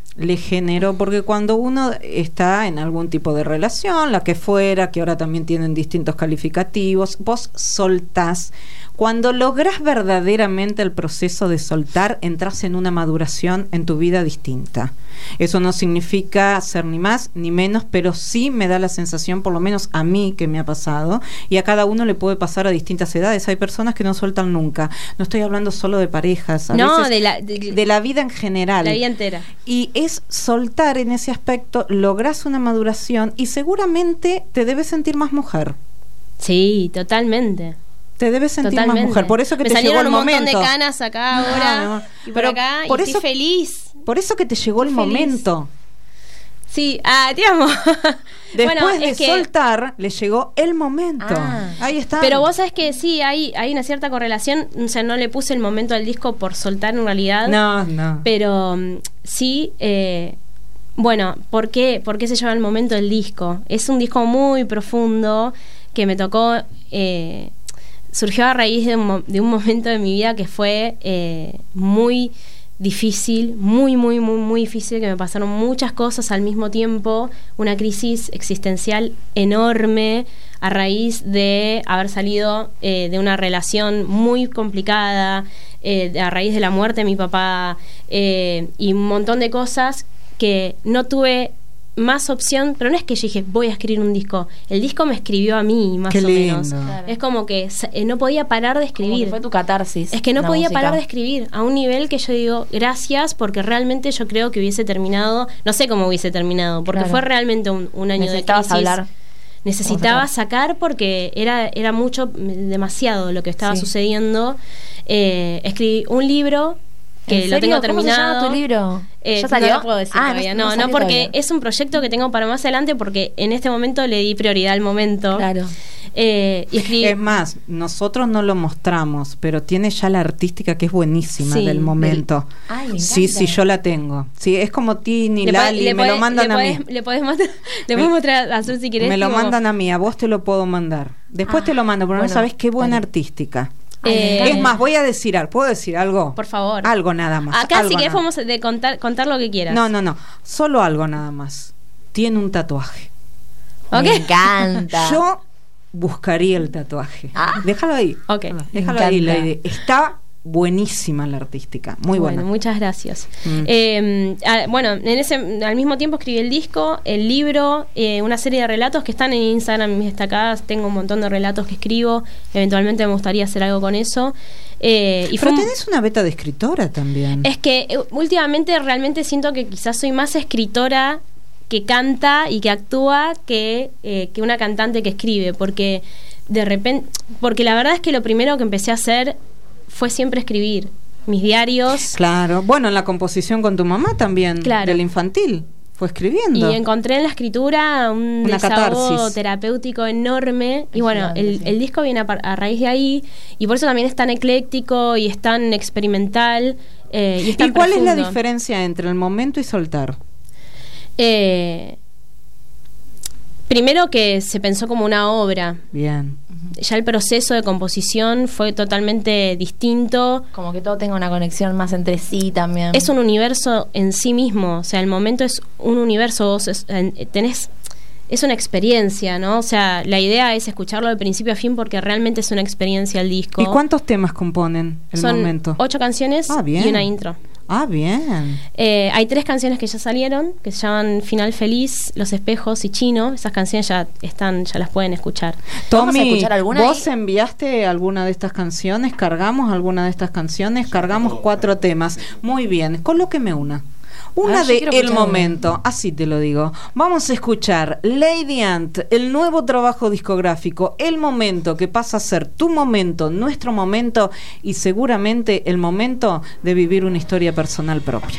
le generó, porque cuando uno está en algún tipo de relación, la que fuera, que ahora también tienen distintos calificativos, vos soltás. Cuando lográs verdaderamente el proceso de soltar, entras en una maduración en tu vida distinta. Eso no significa ser ni más ni menos, pero sí me da la sensación, por lo menos a mí que me ha pasado, y a cada uno le puede pasar a distintas edades. Hay personas que no sueltan nunca. No estoy hablando solo de parejas, a veces de la vida en general. La vida entera. Y es soltar en ese aspecto, lográs una maduración y seguramente te debes sentir más mujer. Sí, totalmente. Te debes sentir más mujer, por eso que te llegó el momento. Me salieron un montón de canas acá ahora y por acá, y estoy feliz. Por eso que te llegó el momento. Sí, te amo. Después de soltar, le llegó el momento. Ahí está. Pero vos sabés que sí, hay una cierta correlación. O sea, no le puse el momento al disco por soltar en realidad. No. Pero sí, bueno, ¿por qué se llama el momento del disco? Es un disco muy profundo que me tocó... surgió a raíz de un momento de mi vida que fue muy difícil, muy difícil, que me pasaron muchas cosas al mismo tiempo, una crisis existencial enorme a raíz de haber salido de una relación muy complicada, a raíz de la muerte de mi papá, y un montón de cosas que no tuve más opción, pero no es que yo dije voy a escribir un disco, el disco me escribió a mí más o menos. Claro. Es como que no podía parar de escribir. Como que fue tu catarsis. Es que no podía parar de escribir a un nivel que yo digo gracias, porque realmente yo creo que hubiese terminado, no sé cómo hubiese terminado, porque fue realmente un año de crisis. Hablar. Necesitaba sacar porque era mucho, demasiado lo que estaba sucediendo. Escribí un libro que lo tengo terminado. ¿Cómo se llama tu libro? ¿Ya salió? No lo puedo decir todavía. No, porque todavía. Es un proyecto que tengo para más adelante, porque en este momento le di prioridad al momento. Claro. Y escribí. Es más, nosotros no lo mostramos, pero tiene ya la artística que es buenísima del momento. Sí, yo la tengo. Sí, es como Tini, Lali, me lo mandan a mí. Le podés mostrar a Azul si querés. Me lo mandan a mí, a vos te lo puedo mandar. Después te lo mando, pero no sabés qué buena artística. Es más, voy a decir algo. ¿Puedo decir algo? Por favor. Algo nada más. Acá si querés podemos contar lo que quieras. No. Solo algo nada más. Tiene un tatuaje. Okay. Me encanta. Yo buscaría el tatuaje. Déjalo ahí. Okay. Déjalo ahí, Lady. Está buenísima la artística. Muy buena. Bueno, muchas gracias. Bueno, al mismo tiempo escribí el disco, el libro, una serie de relatos que están en Instagram, mis destacadas. Tengo un montón de relatos que escribo. Eventualmente me gustaría hacer algo con eso. Pero tenés una beta de escritora también. Es que últimamente realmente siento que quizás soy más escritora que canta y que actúa que una cantante que escribe, porque de repente, porque la verdad es que lo primero que empecé a hacer fue siempre escribir mis diarios. Claro, bueno, en la composición con tu mamá también, del infantil, fue escribiendo. Y encontré en la escritura una desahogo catarsis terapéutico enorme. Y bueno, el disco viene a raíz de ahí, y por eso también es tan ecléctico y es tan experimental. ¿Y cuál es la diferencia entre el momento y soltar? Primero que se pensó como una obra. Bien. Ya el proceso de composición fue totalmente distinto. Como que todo tenga una conexión más entre sí también. Es un universo en sí mismo. O sea, el momento es un universo. Es una experiencia, ¿no? O sea, la idea es escucharlo de principio a fin, porque realmente es una experiencia el disco. ¿Y cuántos temas componen el momento? Son 8 canciones y una intro. Bien. Hay 3 canciones que ya salieron, que se llaman Final Feliz, Los Espejos y Chino. Esas canciones ya las pueden escuchar. Tommy, escuchar alguna ¿vos enviaste alguna de estas canciones? ¿Cargamos alguna de estas canciones? Cargamos 4 temas. Muy bien, colóqueme una. Una de El Momento, así te lo digo. Vamos a escuchar Lady Ant, el nuevo trabajo discográfico, El Momento, que pasa a ser tu momento, nuestro momento, y seguramente el momento de vivir una historia personal propia.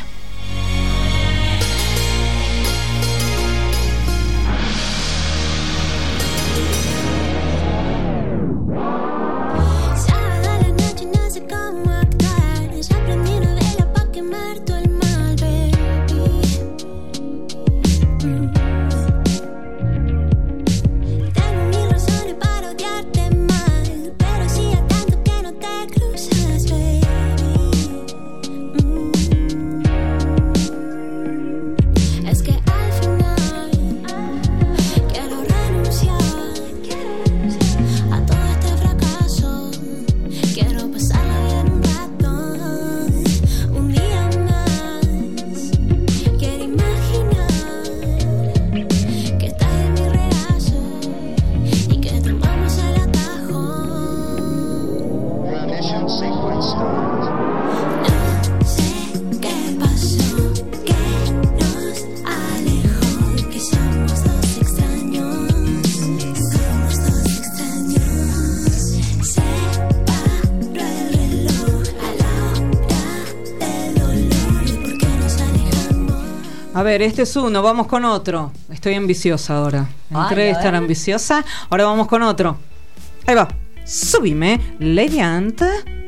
ver, este es uno, vamos con otro. Estoy ambiciosa ahora. Entré de estar ambiciosa, ahora vamos con otro. Ahí va. Subime, Lady Ant.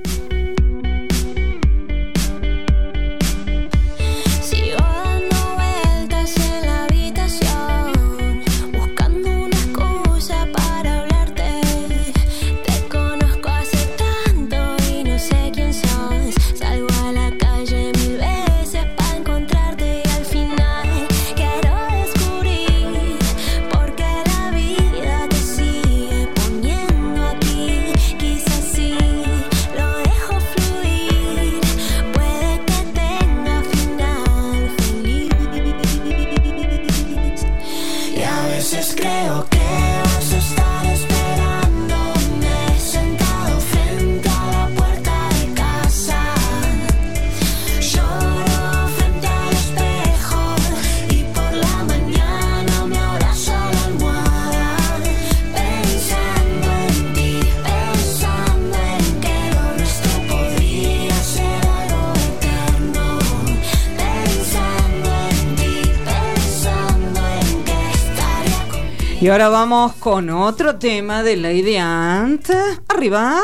Y ahora vamos con otro tema de Lady Ant. Arriba.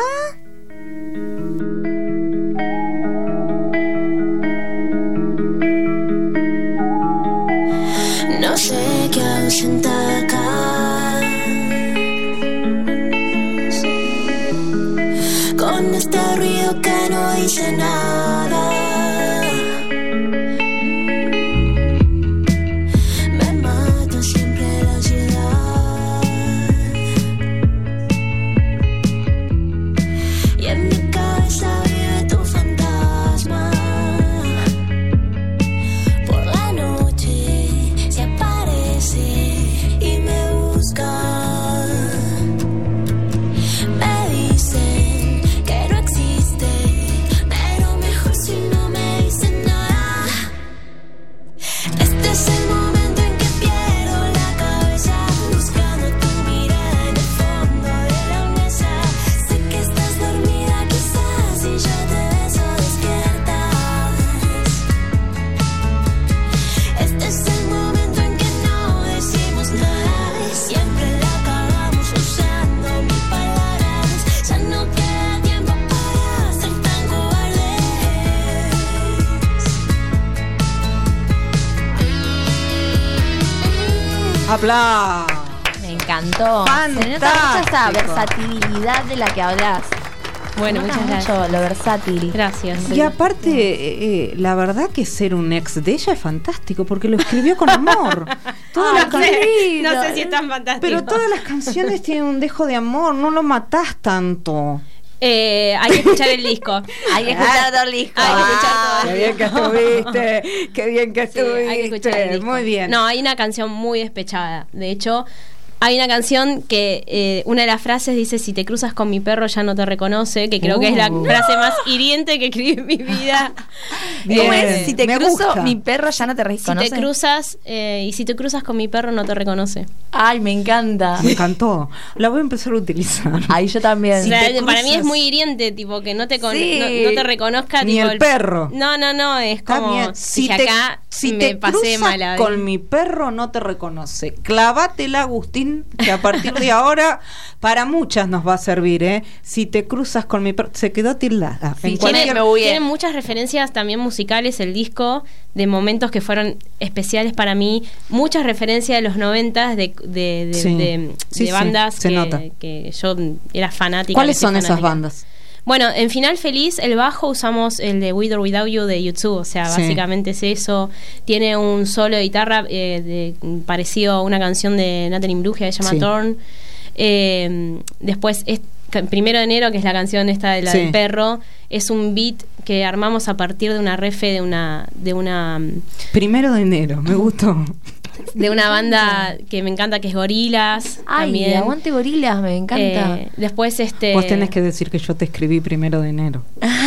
No sé qué hago sentada acá, con este ruido que no dice nada. ¡Aplausos! Me encantó. Fantástico. Se nota mucho esa versatilidad de la que hablas. Bueno, Se nota muchas gracias. mucho lo versátil. Gracias. Y aparte, la verdad que ser un ex de ella es fantástico, porque lo escribió con amor. Todas las No sé si es tan fantástico. Pero todas las canciones tienen un dejo de amor, no lo matás tanto. Hay que escuchar el disco. Hay que escuchar todo el disco. Hay que escuchar todo Qué el bien que estuviste, qué bien que Sí, estuviste. hay que escuchar el disco. Muy bien. No, hay una canción muy despechada. De hecho, hay una canción que una de las frases dice: si te cruzas con mi perro ya no te reconoce, que creo que es la frase más hiriente que escribí en mi vida. ¿Cómo es? Si te me cruzo, gusta. mi perro ya no te Si reconoce. te cruzas y si te cruzas con mi perro no te reconoce. Ay, me encanta. Me encantó. La voy a empezar a utilizar. Ay, yo también. O sea, te para mí es cruzas- muy hiriente, tipo, que no te, Sí. no te reconozca. Ni tipo, el perro. No, es Está como, bien. si acá si me te pasé cruzas mala. con mi perro no te reconoce. Clavátela, Agustín, que a partir de ahora para muchas nos va a servir, ¿eh? Si te cruzas con mi perro, se quedó tildada. Sí, En cualquier- Tiene muchas referencias también musicales el disco, de momentos que fueron especiales para mí, muchas referencias de los 90s de Sí, bandas se nota. que yo era fanática. ¿Cuáles que soy son esas fanática. bandas? Bueno, en Final Feliz, el bajo usamos el de With or Without You de YouTube, o sea, Sí. básicamente es eso. Tiene un solo de guitarra parecido a una canción de Natalie Imbruglia que se llama Sí. Torn. Después, Primero de enero, que es la canción esta de la Sí. del perro, es un beat que armamos a partir de una refe de una 1 de enero, me gustó. banda que me encanta, que es Gorilas. Ay, también. aguante Gorilas, me encanta. Después Vos tenés que decir que yo te escribí 1 de enero.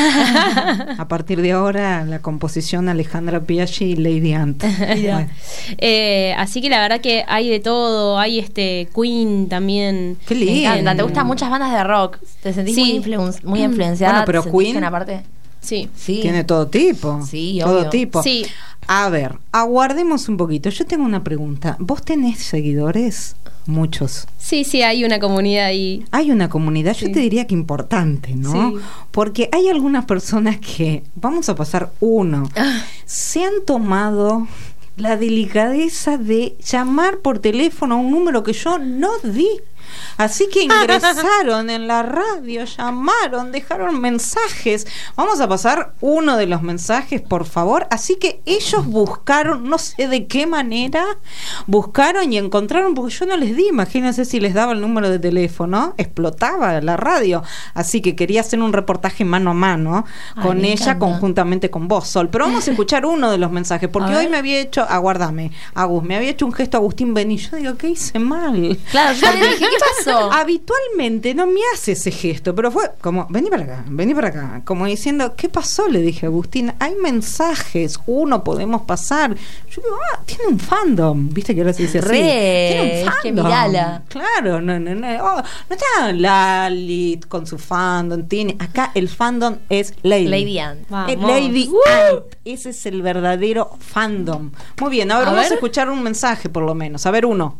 A partir de ahora, la composición Alejandra Piaggi y Lady Ant. Bueno, así que la verdad que hay de todo, hay Queen también. qué Me lindo. encanta. ¿Te gustan muchas bandas de rock? ¿Te sentís Sí. muy influenciada? Bueno, pero ¿Te sentís Queen que aparte? Sí. Sí. Tiene todo tipo. Sí, todo obvio. tipo. Sí. A ver, aguardemos un poquito. Yo tengo una pregunta. ¿Vos tenés seguidores? Muchos. Sí, hay una comunidad ahí. Hay una comunidad, yo Sí. te diría que importante, ¿no? Sí. Porque hay algunas personas que, vamos a pasar uno, se han tomado la delicadeza de llamar por teléfono a un número que yo no di. Así que ingresaron en la radio, llamaron, dejaron mensajes. Vamos a pasar uno de los mensajes, por favor. Así que ellos buscaron, no sé de qué manera, buscaron y encontraron, porque yo no les di, imagínense si les daba el número de teléfono, explotaba la radio. Así que quería hacer un reportaje mano a mano con me ella, encanta. conjuntamente con vos, Sol. Pero vamos a escuchar uno de los mensajes, porque A hoy ver. me había hecho, aguárdame, Agus, me había hecho un gesto Agustín Beni. Yo digo, ¿qué hice mal? Claro, yo le dije, ¿qué pasó? Habitualmente no me hace ese gesto, pero fue como, vení para acá, como diciendo, ¿qué pasó? Le dije a Agustín, hay mensajes, uno podemos pasar. Yo digo, tiene un fandom, viste que ahora se dice así. Re, Tiene un es fandom. que mirala. Claro, no está Lali con su fandom, tiene, acá el fandom es Lady. Lady Ant. Vamos. Lady Ant, ese es el verdadero fandom. Muy bien, a ver, A vamos ver. a escuchar un mensaje por lo menos, a ver uno.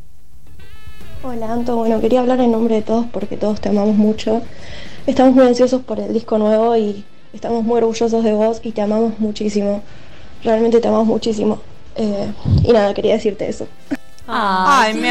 Hola Anto, bueno, quería hablar en nombre de todos porque todos te amamos mucho. Estamos muy ansiosos por el disco nuevo y estamos muy orgullosos de vos y te amamos muchísimo. Realmente te amamos muchísimo. Y nada, quería decirte eso. Ay, qué mi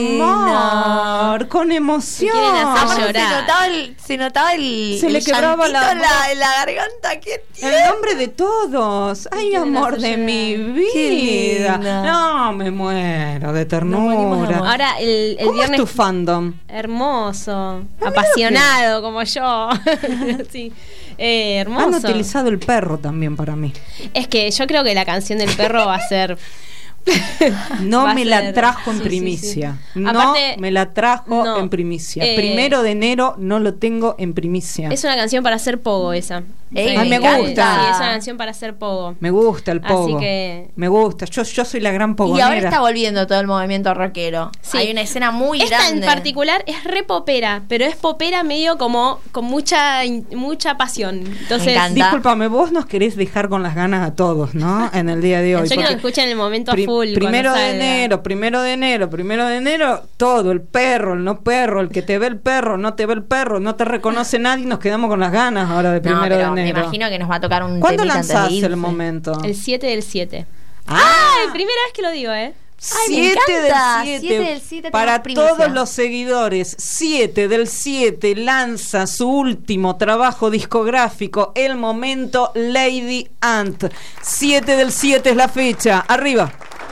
linda. amor, con emoción. Te quieren hacer Aparte, llorar. se notaba el Se le quebraba la llantito voz. en la garganta que tiene. El nombre de todos. Ay, quieren amor hacer de mi Qué vida. linda. No, me muero de morimos de ternura. amor. Ahora, el ¿Cómo viernes. es tu fandom? Hermoso, mira apasionado como yo. Sí. Hermoso. Han utilizado el perro también para mí. Es que yo creo que la canción del perro va a ser. No Va a me la ser- trajo en sí, sí, primicia. sí. No Aparte, me la trajo no. en primicia. 1 de enero no lo tengo en primicia. Es una canción para hacer pogo esa. Ey, Ay, me encanta. gusta. Sí, es una canción para hacer pogo. Me gusta el pogo. Así que. Me gusta. Yo soy la gran Y pogonera. ahora está volviendo todo el movimiento rockero. Sí. Hay una escena muy Esta grande. en particular es re popera, pero es popera medio como con mucha pasión. Entonces, Me encanta. Discúlpame, vos nos querés dejar con las ganas a todos, ¿no? En el día de hoy. yo quiero que porque escuchen el momento a full. Primero cuando de salga. enero, todo, el perro, el no perro, el que te ve el perro, no te ve el perro, no te reconoce nadie, nos quedamos con las ganas ahora de No, primero de pero me enero. imagino que nos va a tocar un ¿Cuándo temita antes de lanzás irse. el momento? El 7 del 7. Ah, Primera vez que lo digo, ¿eh? Ay, me 7 encanta. del 7 7. del 7 Para tenemos primicia. todos los seguidores, 7 del 7 lanza su último trabajo discográfico, El Momento, Lady Ant. 7 del 7 es la fecha. Arriba.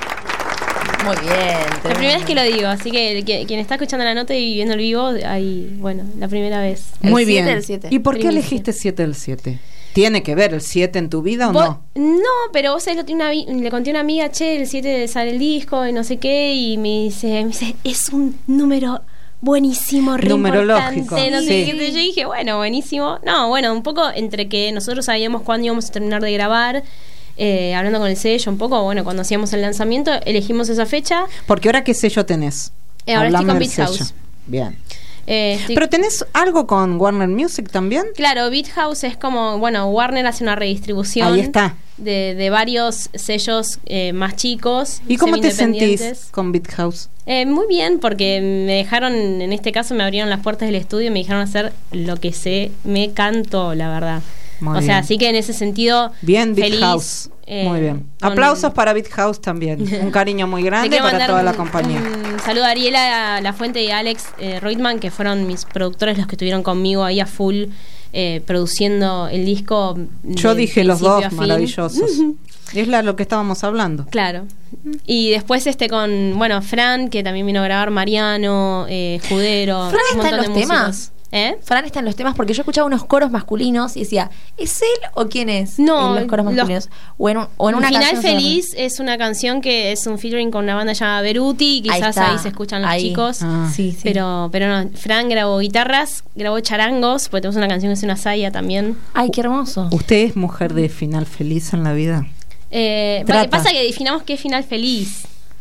Muy bien. La primera vez que lo digo, así que quien está escuchando la nota y viendo el vivo, ahí, bueno, la primera vez. El Muy 7 bien. del 7. ¿Y por qué Primicia. elegiste 7 del 7? ¿Tiene que ver el 7 en tu vida o Vos- no? No, pero vos sabés, le conté a una amiga, che, el 7 sale el disco y no sé qué, y me dice, es un número buenísimo, re Numerológico, importante, no sé sí. qué. Yo dije, bueno, buenísimo. No, bueno, un poco entre que nosotros sabíamos cuándo íbamos a terminar de grabar, hablando con el sello un poco, bueno, cuando hacíamos el lanzamiento, elegimos esa fecha. Porque ahora qué sello tenés. Ahora estoy Hablame con del Beat sello. House. Bien. Estoy- ¿Pero tenés algo con Warner Music también? Claro, Beat House es como, bueno, Warner hace una redistribución Ahí está. de varios sellos más chicos. ¿Y cómo te semi-independientes. sentís con Beat House? Muy bien, porque me dejaron, en este caso me abrieron las puertas del estudio y me dejaron hacer lo que me cantó, la verdad. Muy o bien. sea, así que en ese sentido, Bien, Beat feliz, House. Muy bien. con- Aplausos para Beat House también. Un cariño muy Le grande quiero para mandar toda la un compañía. saludo a Ariela La Fuente y a Alex Reutemann, que fueron mis productores, los que estuvieron conmigo ahí a full produciendo el disco. Yo de dije los principio dos a fin. maravillosos. Es lo que estábamos hablando. Claro. Y después con, bueno, Fran, que también vino a grabar, Mariano, Judero. ¿Fran un está en montón los de temas? músicos. ¿Eh? Fran está en los temas porque yo escuchaba unos coros masculinos y decía, ¿es él o quién es? No, en los coros los- masculinos. O en una Final canción Feliz es una canción que es un featuring con una banda llamada Beruti, y Ahí quizás está, ahí se escuchan los ahí. chicos. Ah. Sí, sí. Pero no, Fran grabó guitarras, grabó charangos, porque tenemos una canción que es una saya también. Ay, qué hermoso. ¿Usted es mujer de final feliz en la vida? Lo que Trata. pasa es que definamos qué es final feliz.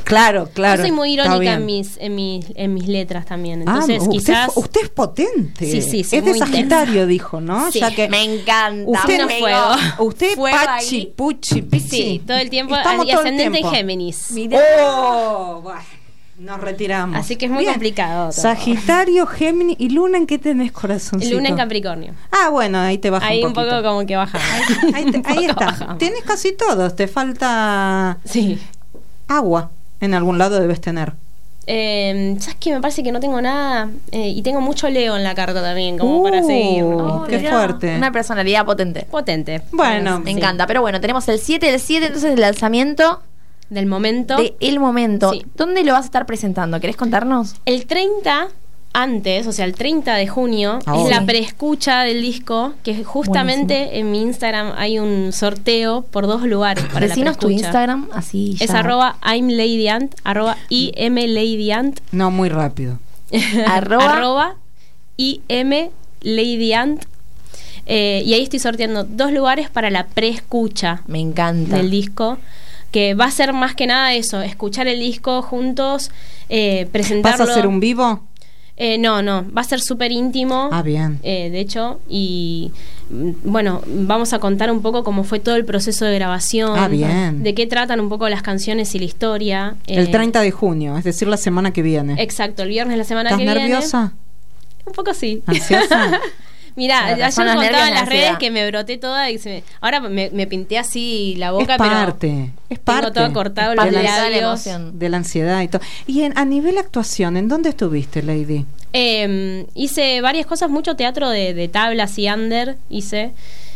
Claro. Yo soy muy está irónica bien. en mis letras también. Entonces, quizás. Usted es potente. Sí, es de Sagitario, dijo, ¿no? Sí. Ya que Me encanta. usted no fuego. Usted Fuego Pachi, ahí. Puchi, Pichi. Sí, todo el tiempo. Estamos Y todo el ascendente en tiempo. Géminis. Oh, bueno, nos retiramos. Así que es muy Bien. complicado todo. Sagitario, Géminis y Luna, ¿en qué tenés, corazoncito? Luna en Capricornio. Ah, bueno, ahí te baja Ahí un un poquito. poco como que bajamos. Ahí Un poco está. bajamos. Tienes casi todos. Te falta Sí. agua. En algún lado debes tener. ¿Sabes qué? Me parece que no tengo nada. Y tengo mucho Leo en la carta también, como para seguir. Oh, qué mirá, fuerte. Una personalidad potente. Potente. Bueno, Me encanta. Pero bueno, tenemos el 7 del 7, entonces el lanzamiento Del momento. de El Momento. Sí. ¿Dónde lo vas a estar presentando? ¿Querés contarnos? El 30 antes, o sea, el 30 de junio, Oh. es la Sí. preescucha del disco, que justamente en mi Instagram hay un sorteo por 2 lugares para la Decinos tu preescucha. Instagram, así Es ya. @I'mLadyAnt, @IMLadyAnt, No, muy rápido. Arroba. I'mLadyAnt. Y ahí estoy sorteando 2 lugares para la preescucha Me encanta. del disco, que va a ser más que nada eso, escuchar el disco juntos, presentarlo. ¿Vas a hacer un vivo? No, va a ser súper íntimo. Ah, bien. De hecho, y bueno, vamos a contar un poco cómo fue todo el proceso de grabación. Ah, bien. De qué tratan un poco las canciones y la historia. El 30 de junio, es decir, la semana que viene. Exacto, el viernes de la semana ¿Estás que viene. nerviosa? Un poco sí. ¿Ansiosa? Mirá, Claro, ayer son los contaba nervios en de las ansiedad. redes que me broté toda y ahora me pinté así la boca, es parte. pero Es parte. tengo todo cortado Es los parte de la labios. emoción. De la ansiedad y todo. Y a nivel actuación, ¿en dónde estuviste, Lady? Hice varias cosas, mucho teatro de tablas y under hice.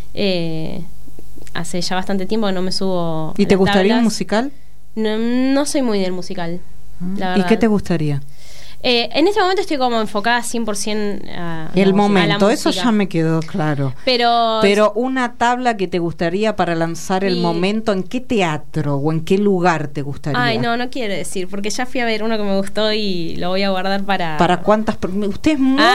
Hace ya bastante tiempo que no me subo. ¿Y a te las gustaría un tablas. musical? No soy muy del musical, la ¿Y verdad. qué te gustaría? En este momento estoy como enfocada 100% a El a la momento, eso música. ya me quedó claro. Pero una tabla que te gustaría para lanzar el Sí. momento, ¿en qué teatro o en qué lugar te gustaría? Ay, no quiero decir, porque ya fui a ver uno que me gustó y lo voy a guardar para... ¿Para cuántas? Usted es muy,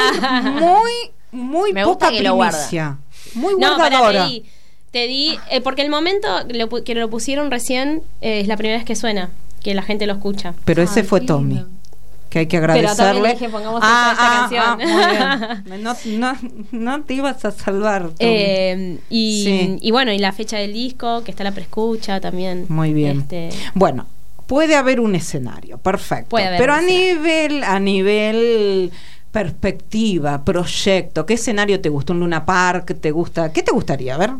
muy Me gusta poca que lo guarda. primicia. Muy No, guardadora. te di porque el momento que lo pusieron recién es la primera vez que suena, que la gente lo escucha. Pero ese fue Tommy. Que hay que agradecerle. Pero también dije, pongamos esta canción. Muy bien. No te ibas a salvar, Tommy. Sí. Y bueno, y la fecha del disco, que está la preescucha también. Muy bien. Bueno, puede haber un escenario, perfecto. Puede haber pero un a nivel perspectiva, proyecto, ¿qué escenario te gusta? ¿Un Luna Park? ¿Te gusta? ¿Qué te gustaría? A ver.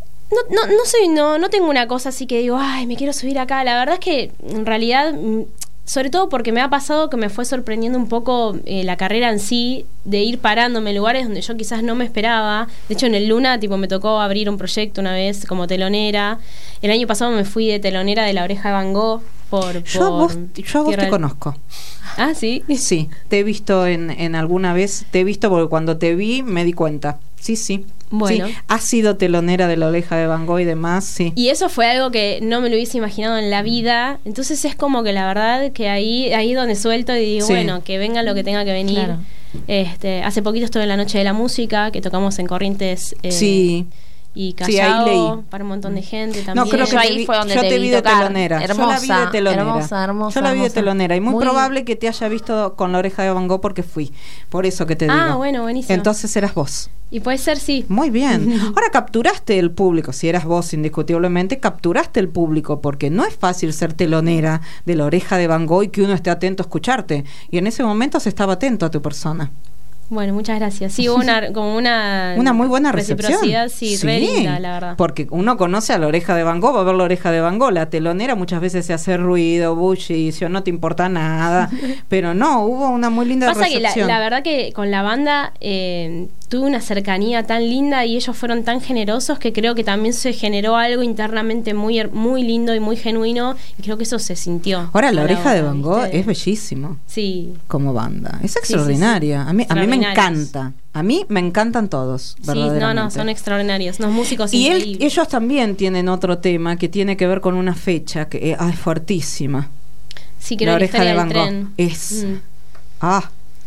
No tengo una cosa así que digo, ay, me quiero subir acá. La verdad es que en realidad, sobre todo porque me ha pasado que me fue sorprendiendo un poco la carrera en sí, de ir parándome en lugares donde yo quizás no me esperaba. De hecho, en el Luna, me tocó abrir un proyecto una vez como telonera. El año pasado me fui de telonera de La Oreja de Van Gogh Yo a vos te conozco. Ah, ¿sí? Sí, te he visto en alguna vez, te he visto porque cuando te vi me di cuenta. Sí. Bueno. Sí, has sido telonera de La Oreja de Van Gogh y demás, sí. Y eso fue algo que no me lo hubiese imaginado en la vida. Entonces es como que la verdad que ahí donde suelto y digo, Sí. bueno, que venga lo que tenga que venir. Claro. Hace poquito estuve en la Noche de la Música, que tocamos en Corrientes Sí. y Sí, ahí Callao, leí. para un montón de gente también. No, creo que Yo te ahí vi, fue donde yo te te vi vi de tocar. telonera. Yo la vi de Hermosa, telonera. hermosa, Yo la vi de hermosa. telonera. Y muy Muy- probable que te haya visto con La Oreja de Van Gogh porque fui. Por eso que te digo. Ah, bueno, buenísimo. Entonces eras vos. Y puede ser, sí. Muy bien. Ahora capturaste el público, si eras vos indiscutiblemente, capturaste el público, porque no es fácil ser telonera de La Oreja de Van Gogh y que uno esté atento a escucharte. Y en ese momento se estaba atento a tu persona. Bueno, muchas gracias. Sí, hubo como una Muy buena recepción. reciprocidad, sí, re linda, la verdad. Porque uno conoce a La Oreja de Van Gogh, va a ver La Oreja de Van Gogh. La telonera muchas veces se hace ruido, bullicio, no te importa nada. Pero no, hubo una muy linda Pasa que recepción. la verdad que con la banda tuve una cercanía tan linda y ellos fueron tan generosos que creo que también se generó algo internamente muy lindo y muy genuino, y creo que eso se sintió. Ahora, La a Oreja de hora, Van Gogh ¿viste? es bellísimo Sí. como banda. Es sí, extraordinaria. sí. A mí me Extraordinarios. encanta. A mí me encantan todos, Sí, verdaderamente. son extraordinarios, unos músicos Y increíbles. ellos también tienen otro tema que tiene que ver con una fecha que es fuertísima. Sí, La creo que la Oreja historia de del Van Gogh tren. es... Mm. Ah,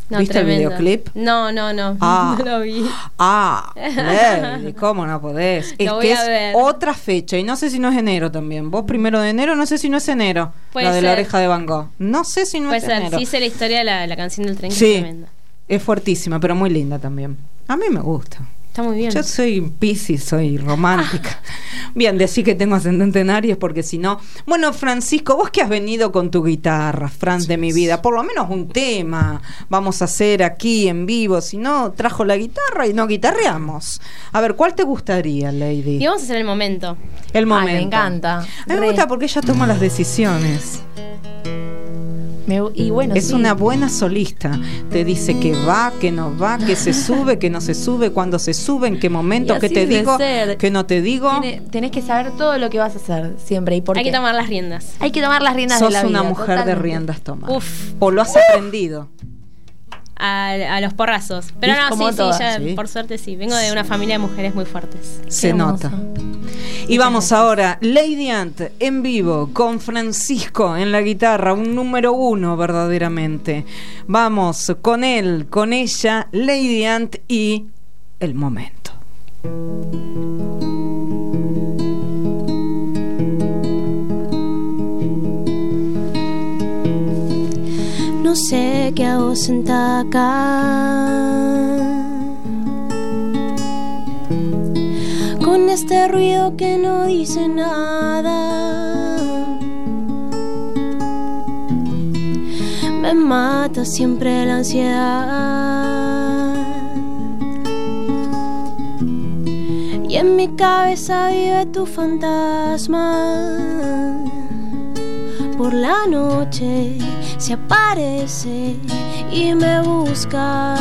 No, ¿Viste tremendo. el videoclip? No, no lo vi. Lady, ¿cómo no podés? Es Lo que voy es a ver. otra fecha y no sé si no es enero también. Vos 1 de enero, no sé si no es enero. Puede La de la ser. oreja de Van Gogh. No sé si no Puede es ser, enero. sí sé la historia de la canción del tren, que Sí. es tremenda. Es fuertísima, pero muy linda también. A mí me gusta. Está muy bien. Yo soy Piscis, soy romántica. Bien, decir que tengo ascendente en Aries porque si no... Bueno, Francisco, vos que has venido con tu guitarra, Fran de mi vida, por lo menos un tema vamos a hacer aquí en vivo. Si no, trajo la guitarra y no guitarreamos. A ver, ¿cuál te gustaría, Lady? Y vamos a hacer el momento. El momento. Ay, me encanta. A mí me gusta porque ella toma las decisiones. Y bueno, Es sí. una buena solista. Te dice que va, que no va, que se sube, que no se sube, cuándo se sube, en qué momento, Y que así te debe digo, ser. que no te digo. Tenés que saber todo lo que vas a hacer siempre y por Hay qué. que tomar las riendas. Hay que tomar las riendas Sos de la vida. una mujer de totalmente. riendas tomadas. Uf. O lo has aprendido. A los porrazos. Pero ¿Viste? no, Como sí, todas, ya, sí. por suerte sí. Vengo de una familia de mujeres muy fuertes. Se hermoso. nota. Y vamos ahora, Lady Ant en vivo con Francisco en la guitarra, un número 1 verdaderamente. Vamos con él, con ella, Lady Ant y el momento. No sé qué hago sentada acá, con este ruido que no dice nada. Me mata siempre la ansiedad, y en mi cabeza vive tu fantasma. Por la noche se aparece y me busca.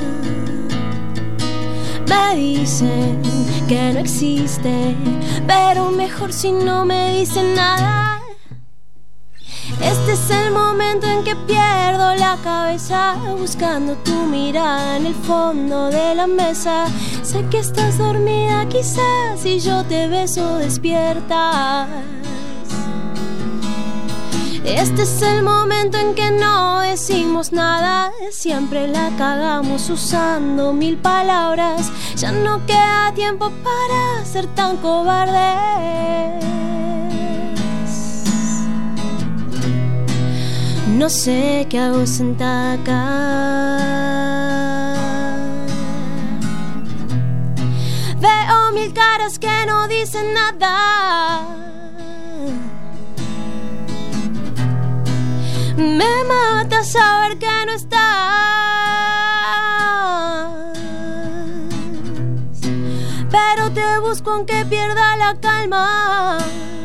Me dicen que no existe, pero mejor si no me dicen nada. Este es el momento en que pierdo la cabeza, buscando tu mirada en el fondo de la mesa. Sé que estás dormida quizás y yo te beso despierta. Este es el momento en que no decimos nada, siempre la cagamos usando 1000 palabras. Ya no queda tiempo para ser tan cobardes. No sé qué hago sentada acá. Veo 1000 caras que no dicen nada. Me mata saber que no estás, pero te busco aunque pierda la calma.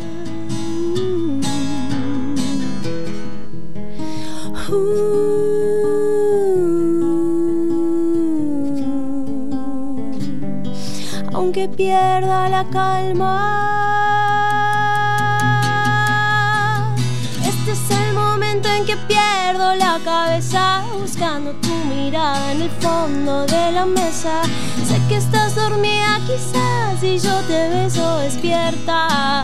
Aunque pierda la calma. Este es el momento en que pierdo la cabeza, buscando tu mirada en el fondo de la mesa. Sé que estás dormida quizás y yo te beso despiertas.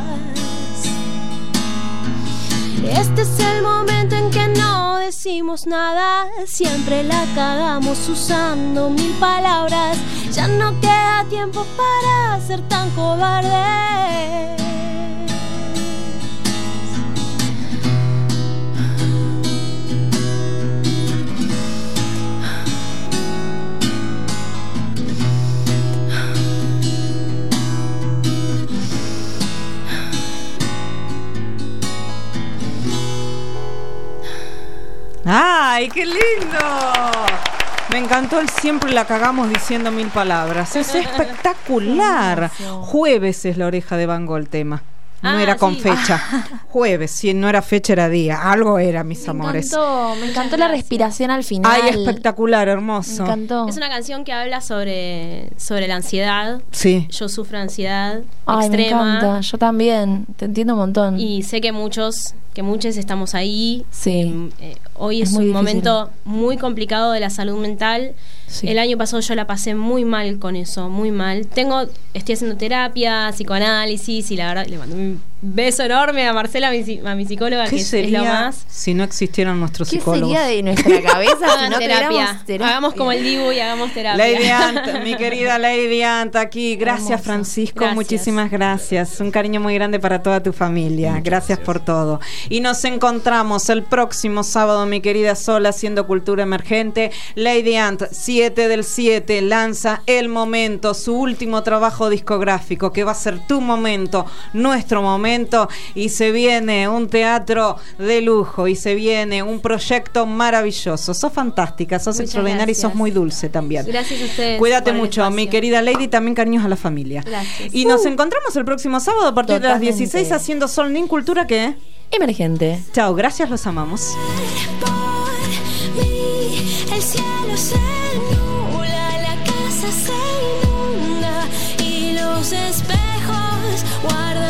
Este es el momento en que no decimos nada, siempre la cagamos usando 1000 palabras. Ya no queda tiempo para ser tan cobardes. ¡Ay, qué lindo! Me encantó el siempre la cagamos diciendo 1000 palabras. Es espectacular. Jueves es la oreja de Van Gogh el tema. No era con fecha. Jueves, si no era fecha era día. Algo era, mis amores. Me encantó la respiración al final. Ay, espectacular, hermoso. Me encantó. Es una canción que habla sobre la ansiedad. Sí. Yo sufro ansiedad Ay, me extrema. encanta. Yo también. Te entiendo un montón. Y sé que muchos estamos ahí. Sí. Hoy es muy un difícil. momento muy complicado de la salud mental. Sí. El año pasado yo la pasé muy mal con eso, muy mal. Estoy haciendo terapia, psicoanálisis y la verdad le mandé beso enorme a Marcela, a mi psicóloga, que es lo más. Si no existieran nuestros psicólogos? ¿Qué sería de nuestra cabeza si no terapia. terapia? Hagamos como el Dibu y hagamos terapia. Lady Ant, mi querida Lady Ant, aquí. Gracias, hermoso. Francisco, gracias. Muchísimas gracias. Un cariño muy grande para toda tu familia. Gracias por todo. Y nos encontramos el próximo sábado, mi querida Sol, haciendo Cultura Emergente. Lady Ant, 7/7, lanza El Momento, su último trabajo discográfico, que va a ser tu momento, nuestro momento, y se viene un teatro de lujo, y se viene un proyecto maravilloso. Sos fantástica, sos extraordinaria y sos muy dulce también. Gracias a ustedes. Cuídate mucho, mi querida Lady, también cariños a la familia. Gracias. Y nos encontramos el próximo sábado a partir de las 16 haciendo Sol Nin Cultura, ¿qué? Emergente. Chao, gracias, los amamos. El cielo se nubla, la casa se inunda y los espejos guardan